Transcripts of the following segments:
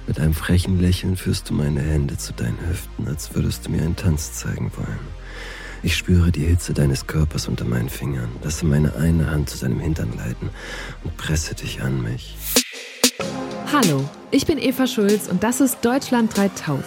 Mit einem frechen Lächeln führst du meine Hände zu deinen Hüften, als würdest du mir einen Tanz zeigen wollen. Ich spüre die Hitze deines Körpers unter meinen Fingern, lasse meine eine Hand zu deinem Hintern gleiten und presse dich an mich. Hallo, ich bin Eva Schulz und das ist Deutschland 3000.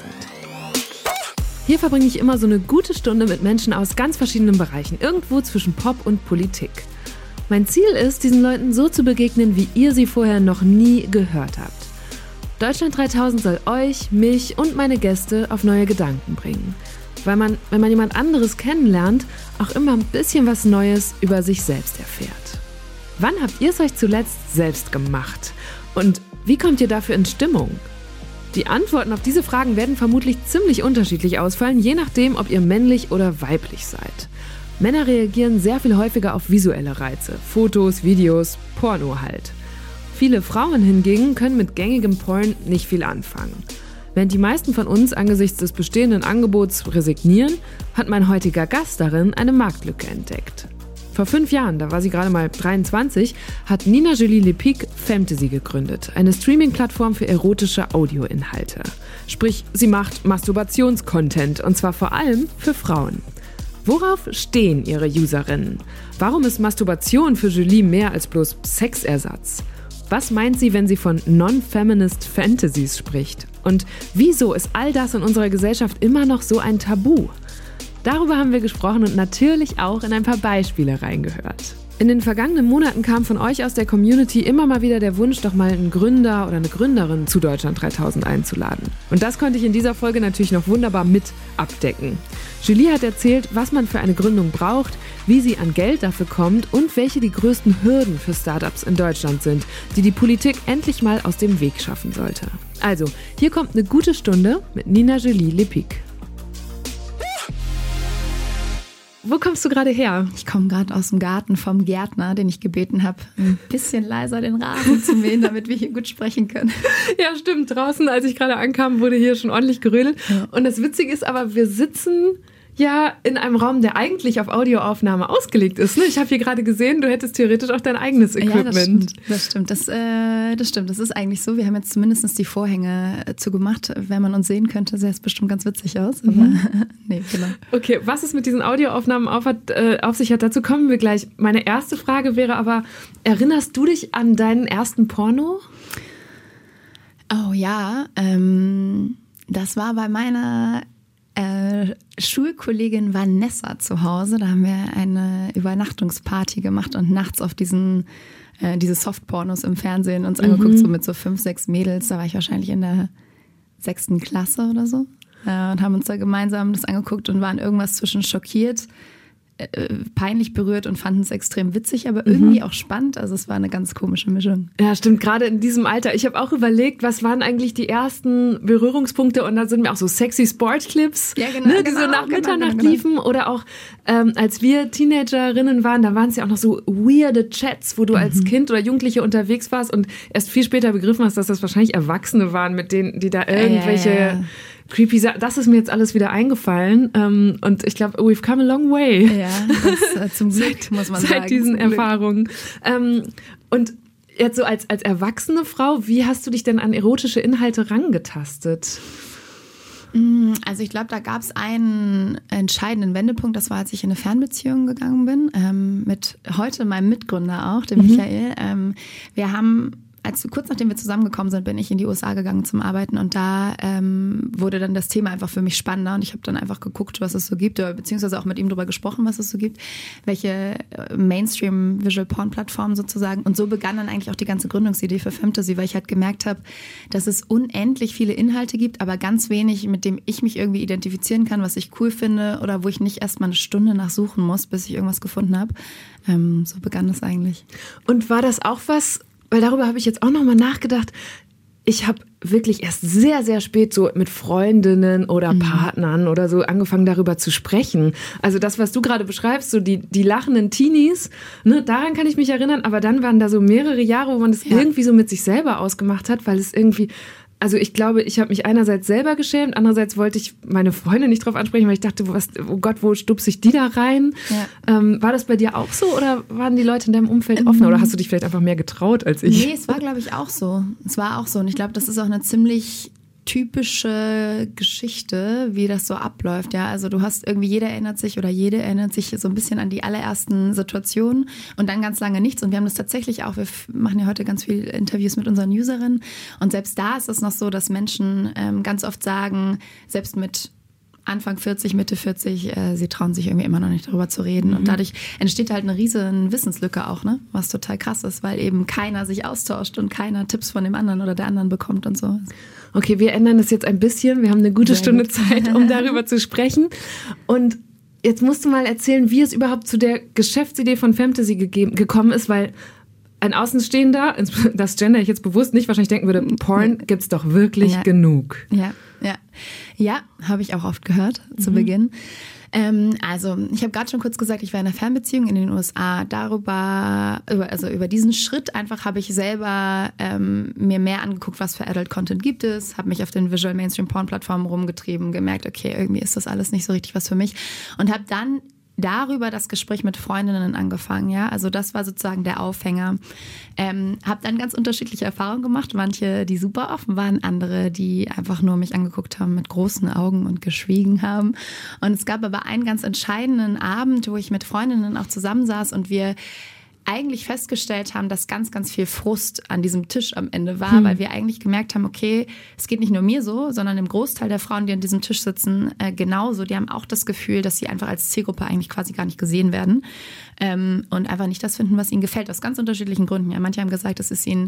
Hier verbringe ich immer so eine gute Stunde mit Menschen aus ganz verschiedenen Bereichen, irgendwo zwischen Pop und Politik. Mein Ziel ist, diesen Leuten so zu begegnen, wie ihr sie vorher noch nie gehört habt. Deutschland 3000 soll euch, mich und meine Gäste auf neue Gedanken bringen. Weil man, wenn man jemand anderes kennenlernt, auch immer ein bisschen was Neues über sich selbst erfährt. Wann habt ihr es euch zuletzt selbst gemacht? Und wie kommt ihr dafür in Stimmung? Die Antworten auf diese Fragen werden vermutlich ziemlich unterschiedlich ausfallen, je nachdem, ob ihr männlich oder weiblich seid. Männer reagieren sehr viel häufiger auf visuelle Reize, Fotos, Videos, Porno halt. Viele Frauen hingegen können mit gängigem Porn nicht viel anfangen. Während die meisten von uns angesichts des bestehenden Angebots resignieren, hat mein heutiger Gast darin eine Marktlücke entdeckt. Vor 5 Jahren, da war sie gerade mal 23, hat Nina Julie Lepic Fantasy gegründet, eine Streaming-Plattform für erotische Audioinhalte. Sprich, sie macht Masturbationscontent und zwar vor allem für Frauen. Worauf stehen ihre Userinnen? Warum ist Masturbation für Julie mehr als bloß Sexersatz? Was meint sie, wenn sie von Non-Feminist Fantasies spricht? Und wieso ist all das in unserer Gesellschaft immer noch so ein Tabu? Darüber haben wir gesprochen und natürlich auch in ein paar Beispiele reingehört. In den vergangenen Monaten kam von euch aus der Community immer mal wieder der Wunsch, doch mal einen Gründer oder eine Gründerin zu Deutschland 3000 einzuladen. Und das konnte ich in dieser Folge natürlich noch wunderbar mit abdecken. Julie hat erzählt, was man für eine Gründung braucht, wie sie an Geld dafür kommt und welche die größten Hürden für Startups in Deutschland sind, die die Politik endlich mal aus dem Weg schaffen sollte. Also, hier kommt eine gute Stunde mit Nina Julie Lepic. Wo kommst du gerade her? Ich komme gerade aus dem Garten vom Gärtner, den ich gebeten habe, ein bisschen leiser den Rasen zu mähen, damit wir hier gut sprechen können. Ja, stimmt. Draußen, als ich gerade ankam, wurde hier schon ordentlich gerödelt. Ja. Und das Witzige ist aber, wir sitzen ja in einem Raum, der eigentlich auf Audioaufnahme ausgelegt ist. Ne? Ich habe hier gerade gesehen, du hättest theoretisch auch dein eigenes Equipment. Ja, das stimmt. Das stimmt. Das ist eigentlich so. Wir haben jetzt zumindest die Vorhänge zugemacht. Wenn man uns sehen könnte, sähe es bestimmt ganz witzig aus. Aber nee, genau. Okay, was es mit diesen Audioaufnahmen auf sich hat, dazu kommen wir gleich. Meine erste Frage wäre aber, erinnerst du dich an deinen ersten Porno? Oh ja, das war bei meiner Schulkollegin Vanessa zu Hause. Da haben wir eine Übernachtungsparty gemacht und nachts auf diese Softpornos im Fernsehen uns angeguckt, so mit so 5, 6 Mädels. Da war ich wahrscheinlich in der 6. Klasse oder so. Und haben uns da gemeinsam das angeguckt und waren irgendwas zwischen schockiert, peinlich berührt und fanden es extrem witzig, aber irgendwie auch spannend. Also es war eine ganz komische Mischung. Ja, stimmt, gerade in diesem Alter. Ich habe auch überlegt, was waren eigentlich die ersten Berührungspunkte und da sind mir auch so sexy Sportclips, die so nach Mitternacht liefen oder auch als wir Teenagerinnen waren, da waren es ja auch noch so weirde Chats, wo du als Kind oder Jugendliche unterwegs warst und erst viel später begriffen hast, dass das wahrscheinlich Erwachsene waren, mit denen, die da irgendwelche creepy Sachen. Das ist mir jetzt alles wieder eingefallen und ich glaube, we've come a long way. Ja, das, zum Glück, muss man sagen. Seit diesen Erfahrungen. Und jetzt so als erwachsene Frau, wie hast du dich denn an erotische Inhalte rangetastet? Also ich glaube, da gab es einen entscheidenden Wendepunkt. Das war, als ich in eine Fernbeziehung gegangen bin, mit heute meinem Mitgründer auch, dem Michael. Wir haben kurz nachdem wir zusammengekommen sind, bin ich in die USA gegangen zum Arbeiten und da wurde dann das Thema einfach für mich spannender und ich habe dann einfach geguckt, was es so gibt, oder beziehungsweise auch mit ihm darüber gesprochen, was es so gibt, welche Mainstream-Visual-Porn-Plattformen sozusagen, und so begann dann eigentlich auch die ganze Gründungsidee für Fantasy, weil ich halt gemerkt habe, dass es unendlich viele Inhalte gibt, aber ganz wenig, mit dem ich mich irgendwie identifizieren kann, was ich cool finde oder wo ich nicht erst mal eine Stunde nachsuchen muss, bis ich irgendwas gefunden habe. So begann das eigentlich. Und war das auch was, weil darüber habe ich jetzt auch nochmal nachgedacht, ich habe wirklich erst sehr, sehr spät so mit Freundinnen oder Partnern oder so angefangen, darüber zu sprechen. Also das, was du gerade beschreibst, so die lachenden Teenies, ne, daran kann ich mich erinnern, aber dann waren da so mehrere Jahre, wo man das irgendwie so mit sich selber ausgemacht hat, weil es irgendwie also ich glaube, ich habe mich einerseits selber geschämt, andererseits wollte ich meine Freunde nicht drauf ansprechen, weil ich dachte, oh Gott, wo stupse ich die da rein? Ja. War das bei dir auch so oder waren die Leute in deinem Umfeld offen oder hast du dich vielleicht einfach mehr getraut als ich? Nee, es war, glaube ich, auch so. Es war auch so und ich glaube, das ist auch eine ziemlich typische Geschichte, wie das so abläuft. Ja, also du hast irgendwie, jede erinnert sich so ein bisschen an die allerersten Situationen und dann ganz lange nichts. Und wir haben das tatsächlich auch, wir machen ja heute ganz viele Interviews mit unseren Userinnen und selbst da ist es noch so, dass Menschen ganz oft sagen, selbst mit Anfang 40, Mitte 40, sie trauen sich irgendwie immer noch nicht darüber zu reden. Und dadurch entsteht halt eine riesen Wissenslücke auch, ne? Was total krass ist, weil eben keiner sich austauscht und keiner Tipps von dem anderen oder der anderen bekommt und so. Okay, wir ändern das jetzt ein bisschen. Wir haben eine gute Stunde Zeit, um darüber zu sprechen. Und jetzt musst du mal erzählen, wie es überhaupt zu der Geschäftsidee von Femtasy gekommen ist, weil ein Außenstehender, das gender ich jetzt bewusst nicht, wahrscheinlich denken würde, Porn gibt's doch wirklich genug. Ja, habe ich auch oft gehört zu Beginn. Also ich habe gerade schon kurz gesagt, ich war in einer Fernbeziehung in den USA. Über diesen Schritt einfach habe ich selber mir mehr angeguckt, was für Adult Content gibt es, habe mich auf den Visual Mainstream Porn Plattformen rumgetrieben, gemerkt, okay, irgendwie ist das alles nicht so richtig was für mich und habe dann darüber das Gespräch mit Freundinnen angefangen, ja, also das war sozusagen der Aufhänger. Habe dann ganz unterschiedliche Erfahrungen gemacht, manche, die super offen waren, andere, die einfach nur mich angeguckt haben mit großen Augen und geschwiegen haben. Und es gab aber einen ganz entscheidenden Abend, wo ich mit Freundinnen auch zusammensaß und wir eigentlich festgestellt haben, dass ganz, ganz viel Frust an diesem Tisch am Ende war, weil wir eigentlich gemerkt haben, okay, es geht nicht nur mir so, sondern dem Großteil der Frauen, die an diesem Tisch sitzen, genauso. Die haben auch das Gefühl, dass sie einfach als Zielgruppe eigentlich quasi gar nicht gesehen werden und einfach nicht das finden, was ihnen gefällt, aus ganz unterschiedlichen Gründen. Ja, manche haben gesagt, es ist ihnen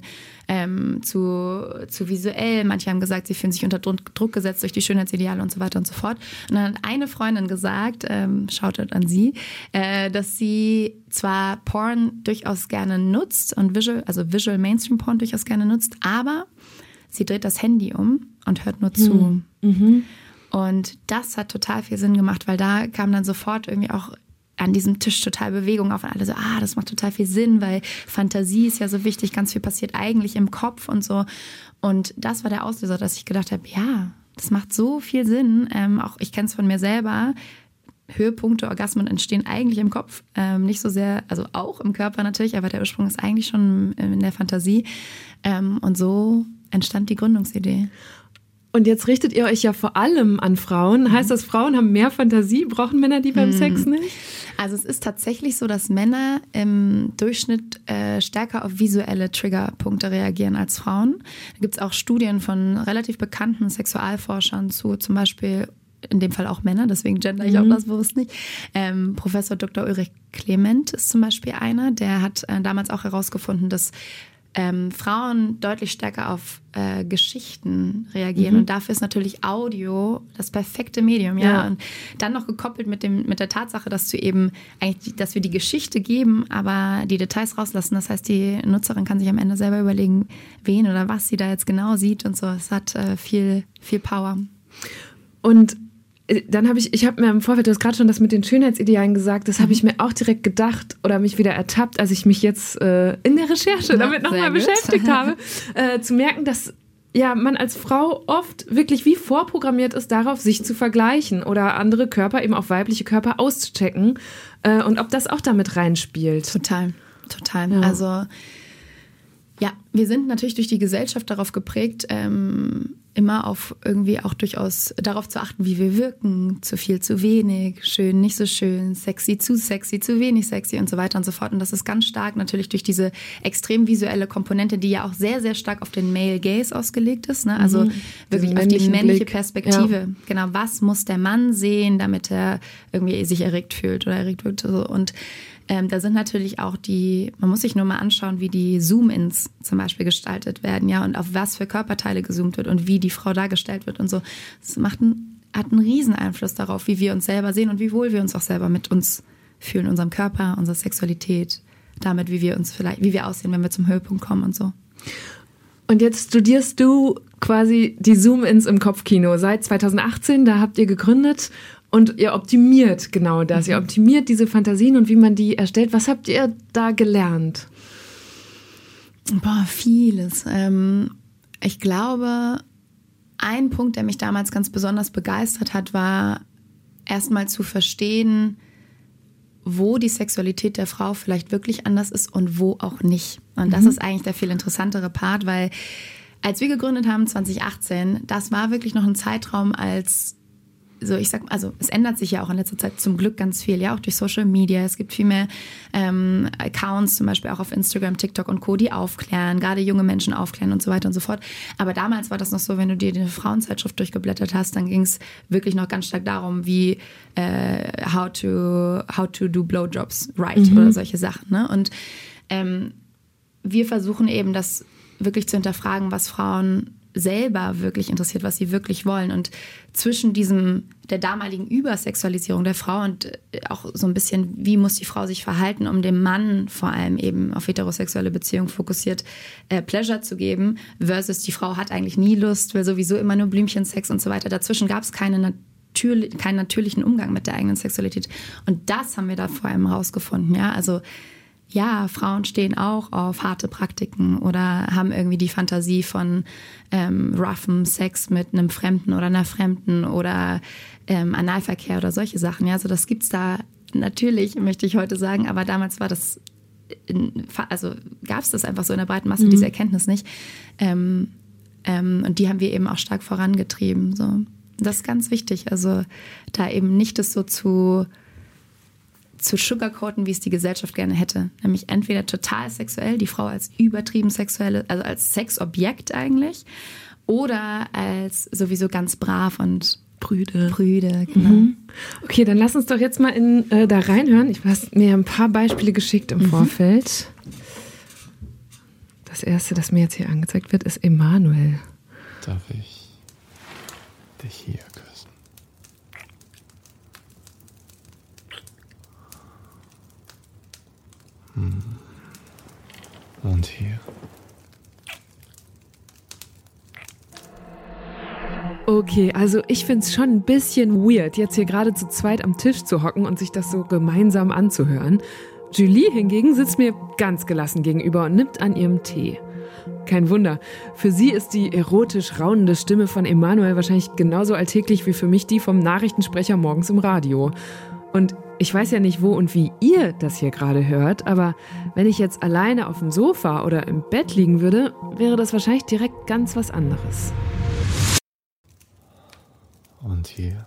zu visuell, manche haben gesagt, sie fühlen sich unter Druck gesetzt durch die Schönheitsideale und so weiter und so fort. Und dann hat eine Freundin gesagt, Shoutout an sie, dass sie zwar Porn durchaus gerne nutzt und Visual Mainstream Porn durchaus gerne nutzt, aber sie dreht das Handy um und hört nur zu. Und das hat total viel Sinn gemacht, weil da kam dann sofort irgendwie auch an diesem Tisch total Bewegung auf und alle so, das macht total viel Sinn, weil Fantasie ist ja so wichtig, ganz viel passiert eigentlich im Kopf und so. Und das war der Auslöser, dass ich gedacht habe, ja, das macht so viel Sinn. Auch ich kenne es von mir selber, Höhepunkte, Orgasmen entstehen eigentlich im Kopf, nicht so sehr, also auch im Körper natürlich, aber der Ursprung ist eigentlich schon in der Fantasie. Und so entstand die Gründungsidee. Und jetzt richtet ihr euch ja vor allem an Frauen. Heißt das, Frauen haben mehr Fantasie? Brauchen Männer die beim Sex nicht? Also es ist tatsächlich so, dass Männer im Durchschnitt stärker auf visuelle Triggerpunkte reagieren als Frauen. Da gibt es auch Studien von relativ bekannten Sexualforschern zu zum Beispiel, in dem Fall auch Männer, deswegen gender ich auch das bewusst nicht. Professor Dr. Ulrich Clement ist zum Beispiel einer, der hat damals auch herausgefunden, dass Frauen deutlich stärker auf Geschichten reagieren. Und dafür ist natürlich Audio das perfekte Medium. Ja? Und dann noch gekoppelt mit der Tatsache, dass dass wir die Geschichte geben, aber die Details rauslassen. Das heißt, die Nutzerin kann sich am Ende selber überlegen, wen oder was sie da jetzt genau sieht und so. Es hat viel, viel Power. Und dann habe ich habe mir im Vorfeld, du hast gerade schon das mit den Schönheitsidealen gesagt, das habe ich mir auch direkt gedacht oder mich wieder ertappt, als ich mich jetzt in der Recherche damit nochmal beschäftigt habe, zu merken, dass man als Frau oft wirklich wie vorprogrammiert ist, darauf sich zu vergleichen oder andere Körper, eben auch weibliche Körper auszuchecken und ob das auch damit reinspielt. Total. Ja. Also wir sind natürlich durch die Gesellschaft darauf geprägt, immer auf irgendwie auch durchaus darauf zu achten, wie wir wirken, zu viel, zu wenig, schön, nicht so schön, sexy, zu wenig sexy und so weiter und so fort. Und das ist ganz stark natürlich durch diese extrem visuelle Komponente, die ja auch sehr, sehr stark auf den Male Gaze ausgelegt ist, ne? Also wirklich auf die männliche Perspektive. Ja. Genau, was muss der Mann sehen, damit er irgendwie sich erregt fühlt oder erregt wird. Und da sind natürlich auch man muss sich nur mal anschauen, wie die Zoom-Ins zum Beispiel gestaltet werden, ja, und auf was für Körperteile gezoomt wird und wie die Frau dargestellt wird und so. Das hat einen riesen Einfluss darauf, wie wir uns selber sehen und wie wohl wir uns auch selber mit uns fühlen, unserem Körper, unserer Sexualität, damit, wie wir aussehen, wenn wir zum Höhepunkt kommen und so. Und jetzt studierst du quasi die Zoom-Ins im Kopfkino seit 2018, da habt ihr gegründet. Und ihr optimiert genau das. Ihr optimiert diese Fantasien und wie man die erstellt. Was habt ihr da gelernt? Vieles. Ich glaube, ein Punkt, der mich damals ganz besonders begeistert hat, war erstmal zu verstehen, wo die Sexualität der Frau vielleicht wirklich anders ist und wo auch nicht. Und das ist eigentlich der viel interessantere Part, weil als wir gegründet haben 2018, das war wirklich noch ein Zeitraum, als so, ich sag, also es ändert sich ja auch in letzter Zeit zum Glück ganz viel, ja, auch durch Social Media. Es gibt viel mehr Accounts, zum Beispiel auch auf Instagram, TikTok und Co., die aufklären, gerade junge Menschen aufklären und so weiter und so fort. Aber damals war das noch so, wenn du dir die Frauenzeitschrift durchgeblättert hast, dann ging es wirklich noch ganz stark darum, wie how to do Blowjobs right oder solche Sachen. Ne? Und wir versuchen eben, das wirklich zu hinterfragen, was Frauen selber wirklich interessiert, was sie wirklich wollen. Und zwischen der damaligen Übersexualisierung der Frau und auch so ein bisschen, wie muss die Frau sich verhalten, um dem Mann vor allem eben auf heterosexuelle Beziehungen fokussiert Pleasure zu geben, versus die Frau hat eigentlich nie Lust, will sowieso immer nur Blümchensex und so weiter. Dazwischen gab es keinen natürlichen Umgang mit der eigenen Sexualität. Und das haben wir da vor allem rausgefunden. Ja, also ja, Frauen stehen auch auf harte Praktiken oder haben irgendwie die Fantasie von roughem Sex mit einem Fremden oder einer Fremden oder Analverkehr oder solche Sachen. Ja, also das gibt's da natürlich, möchte ich heute sagen, aber damals war das, gab es das einfach so in der breiten Masse, diese Erkenntnis nicht. Und die haben wir eben auch stark vorangetrieben. So. Das ist ganz wichtig, also da eben nicht das so zu sugarcoaten, wie es die Gesellschaft gerne hätte. Nämlich entweder total sexuell, die Frau als übertrieben sexuelle, also als Sexobjekt eigentlich, oder als sowieso ganz brav und Prüde, genau. Okay, dann lass uns doch jetzt mal da reinhören. Du hast mir ein paar Beispiele geschickt im Vorfeld. Das erste, das mir jetzt hier angezeigt wird, ist Emanuel. Darf ich dich hier küssen? Und hier. Okay, also ich find's schon ein bisschen weird, jetzt hier gerade zu zweit am Tisch zu hocken und sich das so gemeinsam anzuhören. Julie hingegen sitzt mir ganz gelassen gegenüber und nippt an ihrem Tee. Kein Wunder, für sie ist die erotisch raunende Stimme von Emanuel wahrscheinlich genauso alltäglich wie für mich die vom Nachrichtensprecher morgens im Radio. Und ich weiß ja nicht, wo und wie ihr das hier gerade hört, aber wenn ich jetzt alleine auf dem Sofa oder im Bett liegen würde, wäre das wahrscheinlich direkt ganz was anderes. Und hier.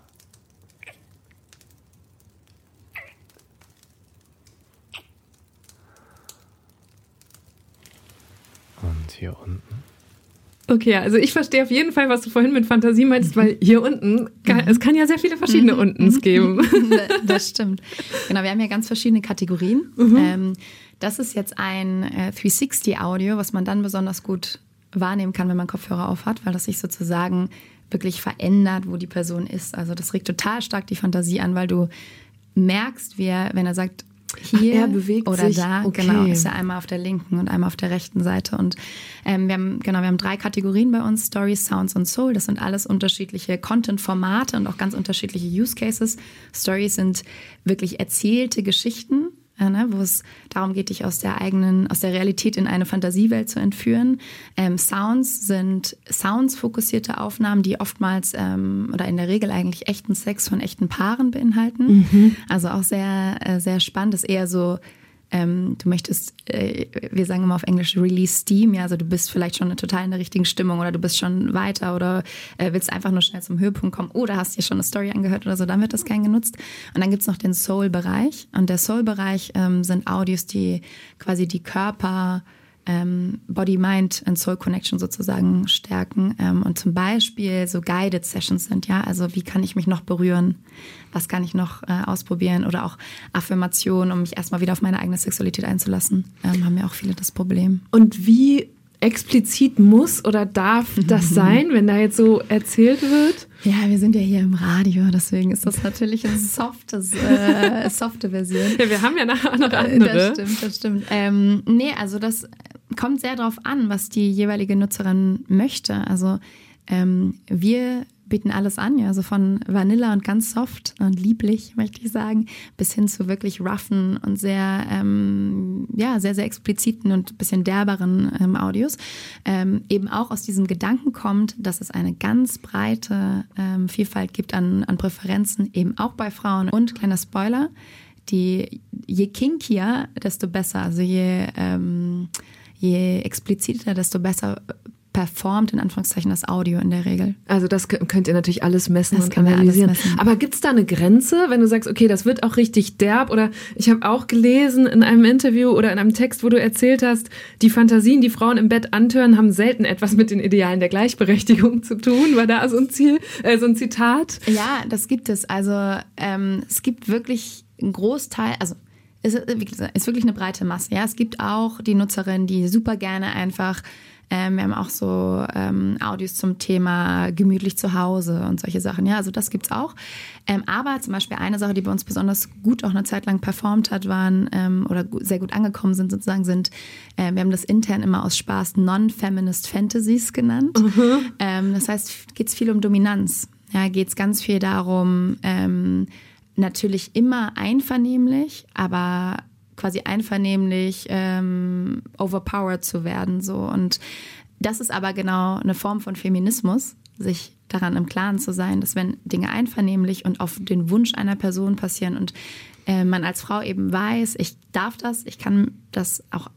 Und hier unten. Okay, also ich verstehe auf jeden Fall, was du vorhin mit Fantasie meinst, weil hier unten, es kann ja sehr viele verschiedene Untens geben. Das stimmt. Genau, wir haben ja ganz verschiedene Kategorien. Das ist jetzt ein 360-Audio, was man dann besonders gut wahrnehmen kann, wenn man Kopfhörer auf hat, weil das sich sozusagen wirklich verändert, wo die Person ist. Also das regt total stark die Fantasie an, weil du merkst, wenn er sagt, hier er bewegt oder sich. da, Okay. genau, ist er einmal auf der linken und einmal auf der rechten Seite. Und wir haben 3 Kategorien bei uns, Stories, Sounds und Soul. Das sind alles unterschiedliche Content-Formate und auch ganz unterschiedliche Use Cases. Stories sind wirklich erzählte Geschichten, wo es darum geht, dich aus der Realität in eine Fantasiewelt zu entführen. Sounds sind soundsfokussierte Aufnahmen, die oftmals oder in der Regel eigentlich echten Sex von echten Paaren beinhalten. Also auch sehr, sehr spannend. Das ist eher so, du möchtest, wir sagen immer auf Englisch Release Steam, ja, also du bist vielleicht schon total in der richtigen Stimmung oder du bist schon weiter oder willst einfach nur schnell zum Höhepunkt kommen oder hast dir schon eine Story angehört oder so, dann wird das gern genutzt. Und dann gibt's noch den Soul-Bereich und der Soul-Bereich sind Audios, die quasi die Körper, Body, Mind and Soul Connection sozusagen stärken und zum Beispiel so Guided Sessions sind, ja, also wie kann ich mich noch berühren, was kann ich noch ausprobieren oder auch Affirmationen, um mich erstmal wieder auf meine eigene Sexualität einzulassen, haben ja auch viele das Problem. Und wie explizit muss oder darf das sein, wenn da jetzt so erzählt wird? Ja, wir sind ja hier im Radio, deswegen ist das natürlich eine softe Version. Ja, wir haben ja nachher noch andere. Das stimmt. Also das kommt sehr drauf an, was die jeweilige Nutzerin möchte. Also wir bieten alles an, ja, also von Vanilla und ganz soft und lieblich, möchte ich sagen, bis hin zu wirklich roughen und sehr, sehr, sehr expliziten und ein bisschen derberen Audios. Eben auch aus diesem Gedanken kommt, dass es eine ganz breite Vielfalt gibt an Präferenzen, eben auch bei Frauen. Und kleiner Spoiler, je kinkier, desto besser, also je expliziter, desto besser performt in Anführungszeichen das Audio in der Regel. Also das könnt ihr natürlich alles messen und analysieren. Aber gibt es da eine Grenze, wenn du sagst, okay, das wird auch richtig derb? Oder ich habe auch gelesen in einem Interview oder in einem Text, wo du erzählt hast, die Fantasien, die Frauen im Bett antören, haben selten etwas mit den Idealen der Gleichberechtigung zu tun. War da so ein Zitat? Ja, das gibt es. Also es gibt wirklich einen Großteil, also es ist wirklich eine breite Masse. Ja, es gibt auch die Nutzerinnen, die super gerne einfach wir haben auch so Audios zum Thema gemütlich zu Hause und solche Sachen. Ja, also das gibt's auch. Aber zum Beispiel eine Sache, die bei uns besonders gut auch eine Zeit lang performt hat, oder sehr gut angekommen sind, wir haben das intern immer aus Spaß Non-Feminist Fantasies genannt. Das heißt, geht's viel um Dominanz. Ja, geht's ganz viel darum, natürlich immer einvernehmlich, aber quasi einvernehmlich overpowered zu werden. So. Und das ist aber genau eine Form von Feminismus, sich daran im Klaren zu sein, dass wenn Dinge einvernehmlich und auf den Wunsch einer Person passieren und man als Frau eben weiß, ich darf das, ich kann das auch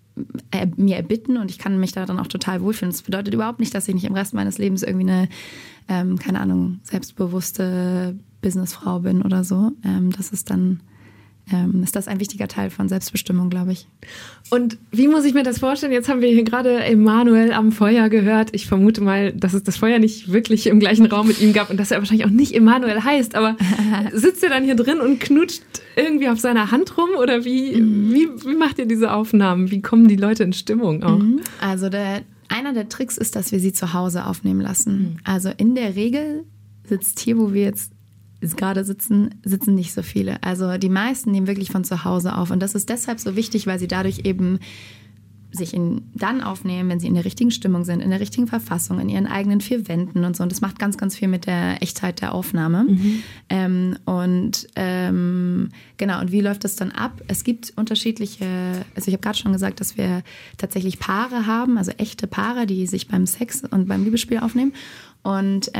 mir erbitten und ich kann mich daran auch total wohlfühlen. Das bedeutet überhaupt nicht, dass ich nicht im Rest meines Lebens irgendwie eine, keine Ahnung, selbstbewusste Businessfrau bin oder so. Das ist dann ist das ein wichtiger Teil von Selbstbestimmung, glaube ich. Und wie muss ich mir das vorstellen? Jetzt haben wir hier gerade Emanuel am Feuer gehört. Ich vermute mal, dass es das Feuer nicht wirklich im gleichen Raum mit ihm gab und dass er wahrscheinlich auch nicht Emanuel heißt. Aber sitzt er dann hier drin und knutscht irgendwie auf seiner Hand rum? Oder wie macht ihr diese Aufnahmen? Wie kommen die Leute in Stimmung auch? Also einer der Tricks ist, dass wir sie zu Hause aufnehmen lassen. Also in der Regel sitzt hier, wo wir jetzt gerade sitzen nicht so viele. Also die meisten nehmen wirklich von zu Hause auf. Und das ist deshalb so wichtig, weil sie dadurch eben sich dann aufnehmen, wenn sie in der richtigen Stimmung sind, in der richtigen Verfassung, in ihren eigenen 4 Wänden und so. Und das macht ganz, ganz viel mit der Echtheit der Aufnahme. Genau, und wie läuft das dann ab? Es gibt unterschiedliche, also ich habe gerade schon gesagt, dass wir tatsächlich Paare haben, also echte Paare, die sich beim Sex und beim Liebesspiel aufnehmen. Und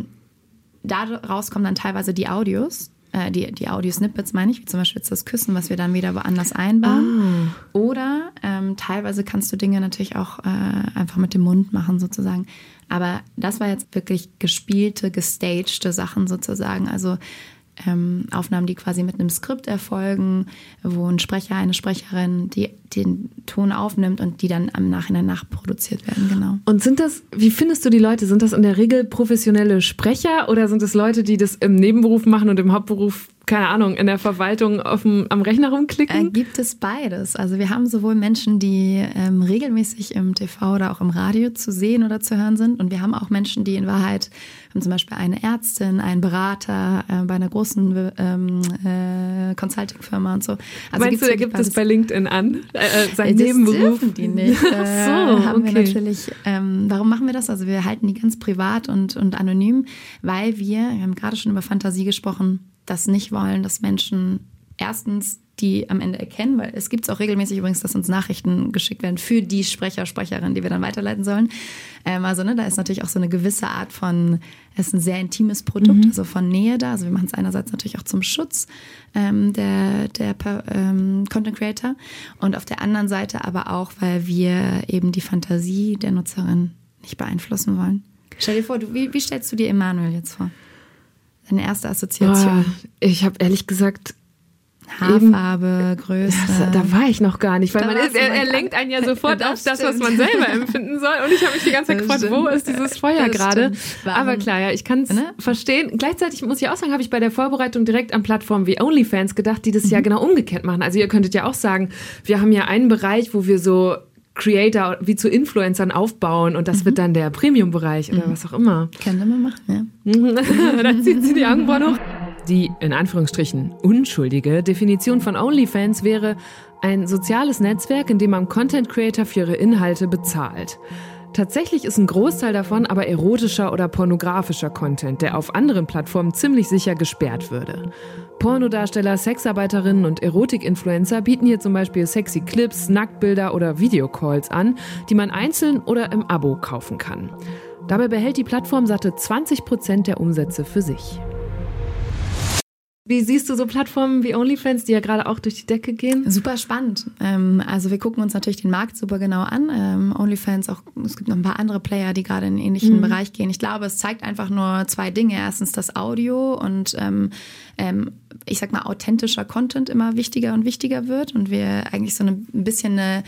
daraus kommen dann teilweise die Audios, die Audio-Snippets meine ich, wie zum Beispiel jetzt das Küssen, was wir dann wieder woanders einbauen. Oder teilweise kannst du Dinge natürlich auch einfach mit dem Mund machen sozusagen. Aber das war jetzt wirklich gespielte, gestagte Sachen sozusagen. Also Aufnahmen, die quasi mit einem Skript erfolgen, wo ein Sprecher, eine Sprecherin den Ton aufnimmt und die dann im Nachhinein nachproduziert werden, genau. Und wie findest du die Leute? Sind das in der Regel professionelle Sprecher oder sind es Leute, die das im Nebenberuf machen und im Hauptberuf, keine Ahnung, in der Verwaltung am Rechner rumklicken? Gibt es beides. Also wir haben sowohl Menschen, die regelmäßig im TV oder auch im Radio zu sehen oder zu hören sind, und wir haben auch Menschen, die in Wahrheit, haben zum Beispiel eine Ärztin, einen Berater bei einer großen Consulting-Firma und so. Also meinst du, der gibt es bei LinkedIn an? Sein das Nebenberuf? Dürfen die nicht. Haben wir natürlich. Warum machen wir das? Also wir halten die ganz privat und anonym, weil wir haben gerade schon über Fantasie gesprochen, das nicht wollen, dass Menschen erstens die am Ende erkennen, weil es gibt es auch regelmäßig übrigens, dass uns Nachrichten geschickt werden für die Sprecherin, die wir dann weiterleiten sollen. Da ist natürlich auch so eine gewisse Art von, es ist ein sehr intimes Produkt, also von Nähe da. Also wir machen es einerseits natürlich auch zum Schutz der Content Creator und auf der anderen Seite aber auch, weil wir eben die Fantasie der Nutzerin nicht beeinflussen wollen. Stell dir vor, wie stellst du dir Emanuel jetzt vor? Deine erste Assoziation? Ich habe ehrlich gesagt Haarfarbe, Größe. Da war ich noch gar nicht, weil er lenkt einen ja sofort auf das, was man selber empfinden soll. Und ich habe mich die ganze Zeit gefragt, wo ist dieses Feuer gerade? Aber klar, ja, ich kann es verstehen. Gleichzeitig muss ich auch sagen, habe ich bei der Vorbereitung direkt an Plattformen wie OnlyFans gedacht, die das ja genau umgekehrt machen. Also ihr könntet ja auch sagen, wir haben ja einen Bereich, wo wir so Creator wie zu Influencern aufbauen und das wird dann der Premium-Bereich oder was auch immer. Könnte man machen, ja. Dann zieht sie die Augenbrauen hoch. Die, in Anführungsstrichen, unschuldige Definition von OnlyFans wäre ein soziales Netzwerk, in dem man Content Creator für ihre Inhalte bezahlt. Tatsächlich ist ein Großteil davon aber erotischer oder pornografischer Content, der auf anderen Plattformen ziemlich sicher gesperrt würde. Pornodarsteller, Sexarbeiterinnen und Erotik-Influencer bieten hier zum Beispiel sexy Clips, Nacktbilder oder Videocalls an, die man einzeln oder im Abo kaufen kann. Dabei behält die Plattform satte 20% der Umsätze für sich. Wie siehst du so Plattformen wie OnlyFans, die ja gerade auch durch die Decke gehen? Super spannend. Also wir gucken uns natürlich den Markt super genau an. OnlyFans, auch, es gibt noch ein paar andere Player, die gerade in einen ähnlichen Bereich gehen. Ich glaube, es zeigt einfach nur zwei Dinge. Erstens das Audio und ich sag mal authentischer Content immer wichtiger und wichtiger wird und wir eigentlich so ein bisschen eine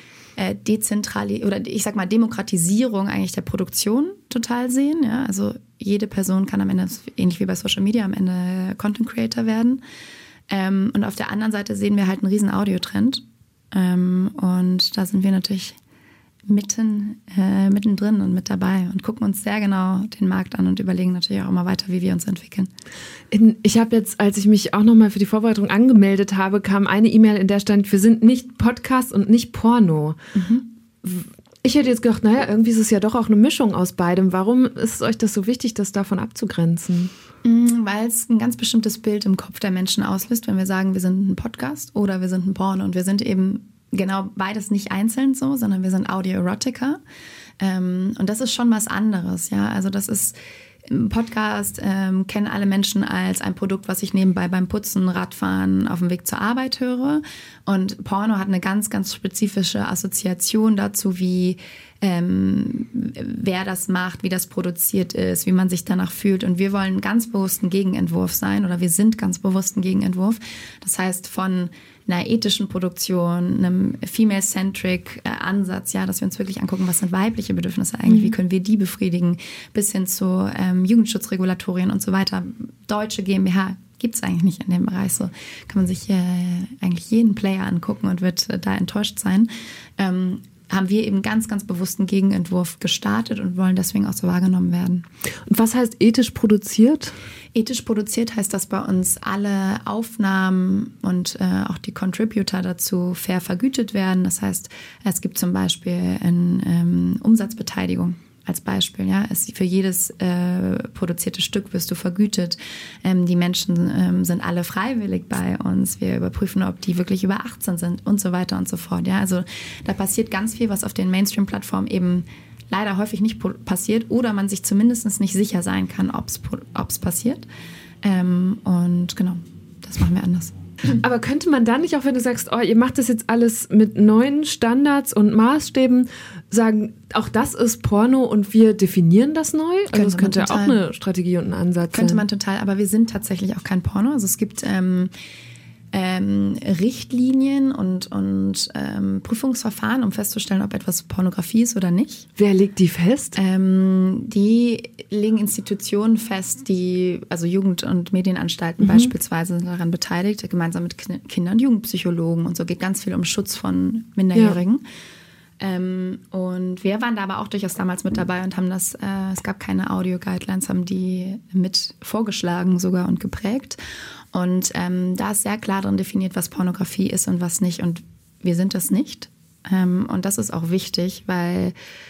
Demokratisierung eigentlich der Produktion total sehen. Ja? Also jede Person kann am Ende, ähnlich wie bei Social Media, am Ende Content Creator werden. Und auf der anderen Seite sehen wir halt einen riesen Audiotrend. Und da sind wir natürlich mittendrin und mit dabei und gucken uns sehr genau den Markt an und überlegen natürlich auch immer weiter, wie wir uns entwickeln. Ich habe jetzt, als ich mich auch nochmal für die Vorbereitung angemeldet habe, kam eine E-Mail, in der stand, wir sind nicht Podcast und nicht Porno. Ich hätte jetzt gedacht, naja, irgendwie ist es ja doch auch eine Mischung aus beidem. Warum ist euch das so wichtig, das davon abzugrenzen? Weil es ein ganz bestimmtes Bild im Kopf der Menschen auslöst, wenn wir sagen, wir sind ein Podcast oder wir sind ein Porno. Und wir sind eben genau beides nicht einzeln so, sondern wir sind Audio-Erotica. Und das ist schon was anderes, ja. Also das ist im Podcast kennen alle Menschen als ein Produkt, was ich nebenbei beim Putzen, Radfahren, auf dem Weg zur Arbeit höre. Und Porno hat eine ganz, ganz spezifische Assoziation dazu, wie wer das macht, wie das produziert ist, wie man sich danach fühlt. Und wir wollen ganz bewusst ein Gegenentwurf sein oder wir sind ganz bewusst ein Gegenentwurf. Das heißt, von einer ethischen Produktion, einem female-centric Ansatz, ja, dass wir uns wirklich angucken, was sind weibliche Bedürfnisse eigentlich, wie können wir die befriedigen, bis hin zu Jugendschutzregulatorien und so weiter. Deutsche GmbH gibt es eigentlich nicht in dem Bereich. So kann man sich eigentlich jeden Player angucken und wird da enttäuscht sein. Haben wir eben ganz, ganz bewusst einen Gegenentwurf gestartet und wollen deswegen auch so wahrgenommen werden. Und was heißt ethisch produziert? Ethisch produziert heißt, dass bei uns alle Aufnahmen und auch die Contributor dazu fair vergütet werden. Das heißt, es gibt zum Beispiel eine Umsatzbeteiligung. Als Beispiel, ja, für jedes produzierte Stück wirst du vergütet. Die Menschen sind alle freiwillig bei uns. Wir überprüfen, ob die wirklich über 18 sind und so weiter und so fort. Ja, also da passiert ganz viel, was auf den Mainstream-Plattformen eben leider häufig nicht passiert oder man sich zumindest nicht sicher sein kann, ob es passiert. Und genau, das machen wir anders. Aber könnte man dann nicht, auch wenn du sagst, oh, ihr macht das jetzt alles mit neuen Standards und Maßstäben, sagen, auch das ist Porno und wir definieren das neu? Also das könnte ja auch eine Strategie und ein Ansatz sein. Könnte man total, aber wir sind tatsächlich auch kein Porno. Also es gibt Richtlinien und Prüfungsverfahren, um festzustellen, ob etwas Pornografie ist oder nicht. Wer legt die fest? Die legen Institutionen fest, die, also Jugend- und Medienanstalten beispielsweise sind daran beteiligt, gemeinsam mit Kinder- und Jugendpsychologen und so geht ganz viel um Schutz von Minderjährigen. Ja. Und wir waren da aber auch durchaus damals mit dabei und haben es gab keine Audio-Guidelines, haben die mit vorgeschlagen sogar und geprägt. Und da ist sehr klar drin definiert, was Pornografie ist und was nicht. Und wir sind das nicht. Und das ist auch wichtig, weil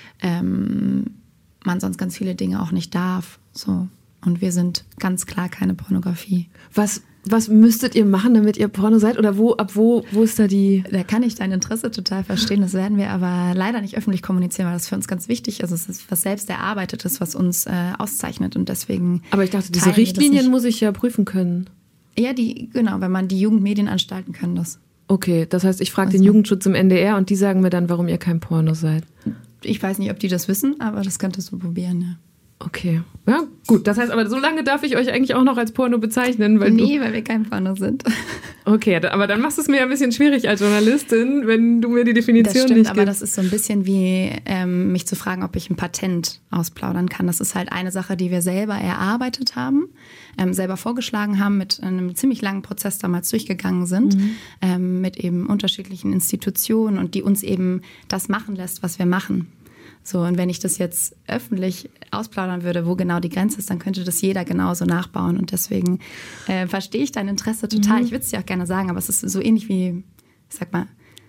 man sonst ganz viele Dinge auch nicht darf. So. Und wir sind ganz klar keine Pornografie. Was müsstet ihr machen, damit ihr Porno seid? Oder wo ist da die... Da kann ich dein Interesse total verstehen. Das werden wir aber leider nicht öffentlich kommunizieren, weil das für uns ganz wichtig ist. Also es ist was selbst Erarbeitetes, was uns auszeichnet. Und deswegen... Aber ich dachte, diese Richtlinien muss ich ja prüfen können. Ja, genau, wenn man die Jugendmedienanstalten können das. Okay, das heißt, ich frage den Jugendschutz im NDR und die sagen mir dann, warum ihr kein Porno seid. Ich weiß nicht, ob die das wissen, aber das könntest du probieren, ja. Okay, ja gut. Das heißt aber, so lange darf ich euch eigentlich auch noch als Porno bezeichnen? Weil wir kein Porno sind. Okay, aber dann machst du es mir ein bisschen schwierig als Journalistin, wenn du mir die Definition nicht gibst. Das stimmt, aber das ist so ein bisschen wie mich zu fragen, ob ich ein Patent ausplaudern kann. Das ist halt eine Sache, die wir selber erarbeitet haben, selber vorgeschlagen haben, mit einem ziemlich langen Prozess damals durchgegangen sind, mit eben unterschiedlichen Institutionen und die uns eben das machen lässt, was wir machen. So, und wenn ich das jetzt öffentlich ausplaudern würde, wo genau die Grenze ist, dann könnte das jeder genauso nachbauen. Und deswegen verstehe ich dein Interesse total. Ich würde es dir auch gerne sagen, aber es ist so ähnlich wie, ich sag mal,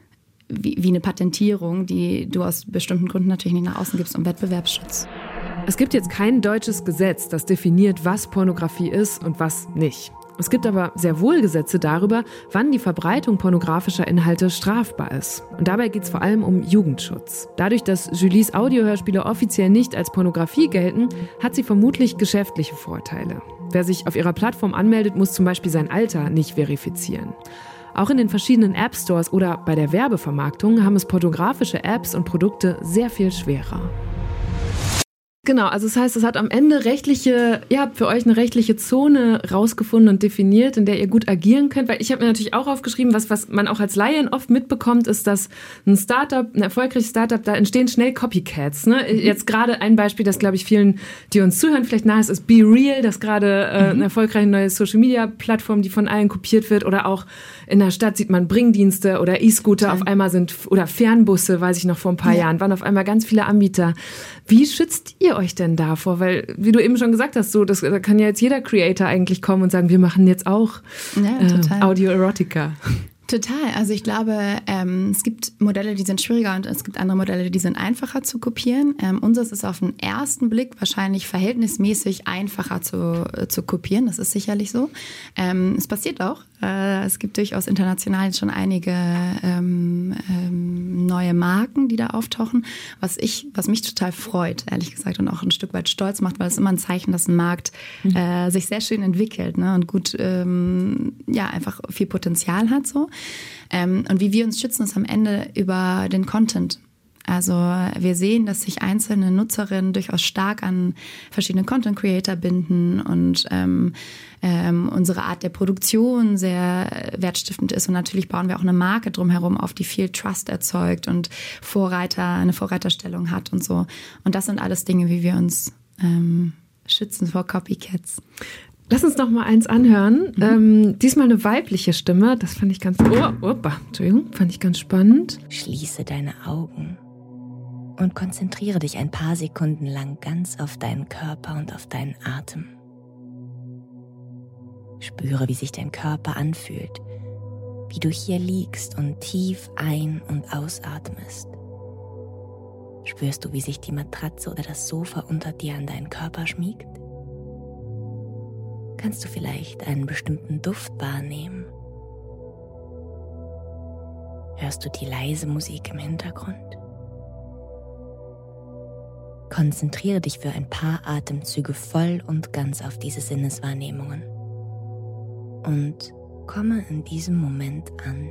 wie eine Patentierung, die du aus bestimmten Gründen natürlich nicht nach außen gibst, um Wettbewerbsschutz. Es gibt jetzt kein deutsches Gesetz, das definiert, was Pornografie ist und was nicht. Es gibt aber sehr wohl Gesetze darüber, wann die Verbreitung pornografischer Inhalte strafbar ist. Und dabei geht es vor allem um Jugendschutz. Dadurch, dass Julies Audiohörspiele offiziell nicht als Pornografie gelten, hat sie vermutlich geschäftliche Vorteile. Wer sich auf ihrer Plattform anmeldet, muss zum Beispiel sein Alter nicht verifizieren. Auch in den verschiedenen App-Stores oder bei der Werbevermarktung haben es pornografische Apps und Produkte sehr viel schwerer. Genau, also das heißt, es hat am Ende ihr habt für euch eine rechtliche Zone rausgefunden und definiert, in der ihr gut agieren könnt, weil ich habe mir natürlich auch aufgeschrieben, was man auch als Laien oft mitbekommt, ist, dass ein erfolgreiches Startup, da entstehen schnell Copycats. Ne? Jetzt gerade ein Beispiel, das glaube ich vielen, die uns zuhören, vielleicht nahe ist Be Real, das gerade eine erfolgreiche neue Social-Media-Plattform, die von allen kopiert wird, oder auch in der Stadt sieht man Bringdienste oder E-Scooter auf einmal oder Fernbusse, weiß ich noch vor ein paar Jahren, waren auf einmal ganz viele Anbieter. Wie schützt ihr euch denn davor? Weil, wie du eben schon gesagt hast, da kann ja jetzt jeder Creator eigentlich kommen und sagen, wir machen jetzt auch Audio-Erotica. Total. Also ich glaube, es gibt Modelle, die sind schwieriger und es gibt andere Modelle, die sind einfacher zu kopieren. Unseres ist auf den ersten Blick wahrscheinlich verhältnismäßig einfacher zu kopieren. Das ist sicherlich so. Es passiert auch. Es gibt durchaus international schon einige neue Marken, die da auftauchen, was mich total freut, ehrlich gesagt, und auch ein Stück weit stolz macht, weil es immer ein Zeichen, dass ein Markt sich sehr schön entwickelt, ne, und gut, einfach viel Potenzial hat so. Und wie wir uns schützen, ist am Ende über den Content. Also wir sehen, dass sich einzelne Nutzerinnen durchaus stark an verschiedene Content Creator binden und unsere Art der Produktion sehr wertstiftend ist. Und natürlich bauen wir auch eine Marke drumherum auf, die viel Trust erzeugt und eine Vorreiterstellung hat und so. Und das sind alles Dinge, wie wir uns schützen vor Copycats. Lass uns noch mal eins anhören. Diesmal eine weibliche Stimme. Das fand ich fand ich ganz spannend. Schließe deine Augen und konzentriere dich ein paar Sekunden lang ganz auf deinen Körper und auf deinen Atem. Spüre, wie sich dein Körper anfühlt, wie du hier liegst und tief ein- und ausatmest. Spürst du, wie sich die Matratze oder das Sofa unter dir an deinen Körper schmiegt? Kannst du vielleicht einen bestimmten Duft wahrnehmen? Hörst du die leise Musik im Hintergrund? Konzentriere dich für ein paar Atemzüge voll und ganz auf diese Sinneswahrnehmungen und komme in diesem Moment an.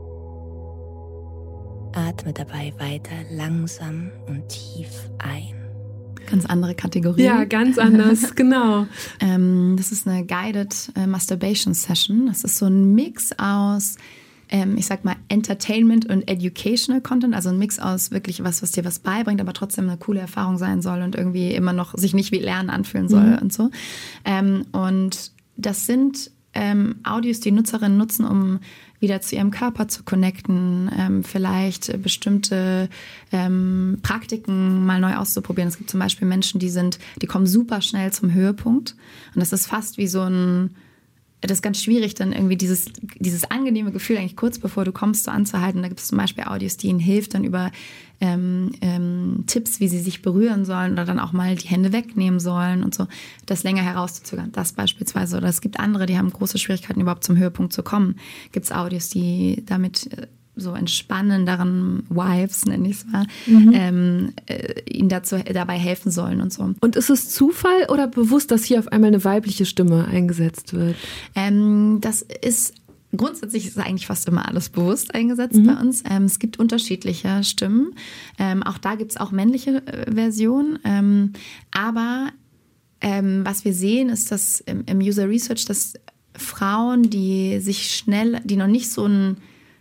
Atme dabei weiter langsam und tief ein. Ganz andere Kategorie. Ja, ganz anders, genau. Das ist eine Guided Masturbation Session. Das ist so ein Mix aus, ich sag mal, Entertainment und Educational Content. Also ein Mix aus wirklich was dir was beibringt, aber trotzdem eine coole Erfahrung sein soll und irgendwie immer noch sich nicht wie Lernen anfühlen soll und so. Und das sind Audios, die Nutzerinnen nutzen, um wieder zu ihrem Körper zu connecten, vielleicht bestimmte Praktiken mal neu auszuprobieren. Es gibt zum Beispiel Menschen, die kommen super schnell zum Höhepunkt. Und das ist fast wie das ist ganz schwierig, dann irgendwie dieses angenehme Gefühl eigentlich kurz bevor du kommst, so anzuhalten. Da gibt es zum Beispiel Audios, die ihnen hilft, dann über Tipps, wie sie sich berühren sollen oder dann auch mal die Hände wegnehmen sollen und so, das länger herauszuzögern. Das beispielsweise. Oder es gibt andere, die haben große Schwierigkeiten, überhaupt zum Höhepunkt zu kommen. Gibt es Audios, die damit so entspannenderen Wives, nenne ich es mal, ihnen dabei helfen sollen und so. Und ist es Zufall oder bewusst, dass hier auf einmal eine weibliche Stimme eingesetzt wird? Grundsätzlich ist eigentlich fast immer alles bewusst eingesetzt bei uns. Es gibt unterschiedliche Stimmen. Auch da gibt es auch männliche Versionen. Aber was wir sehen, ist, dass im User Research, dass Frauen, die noch nicht so eine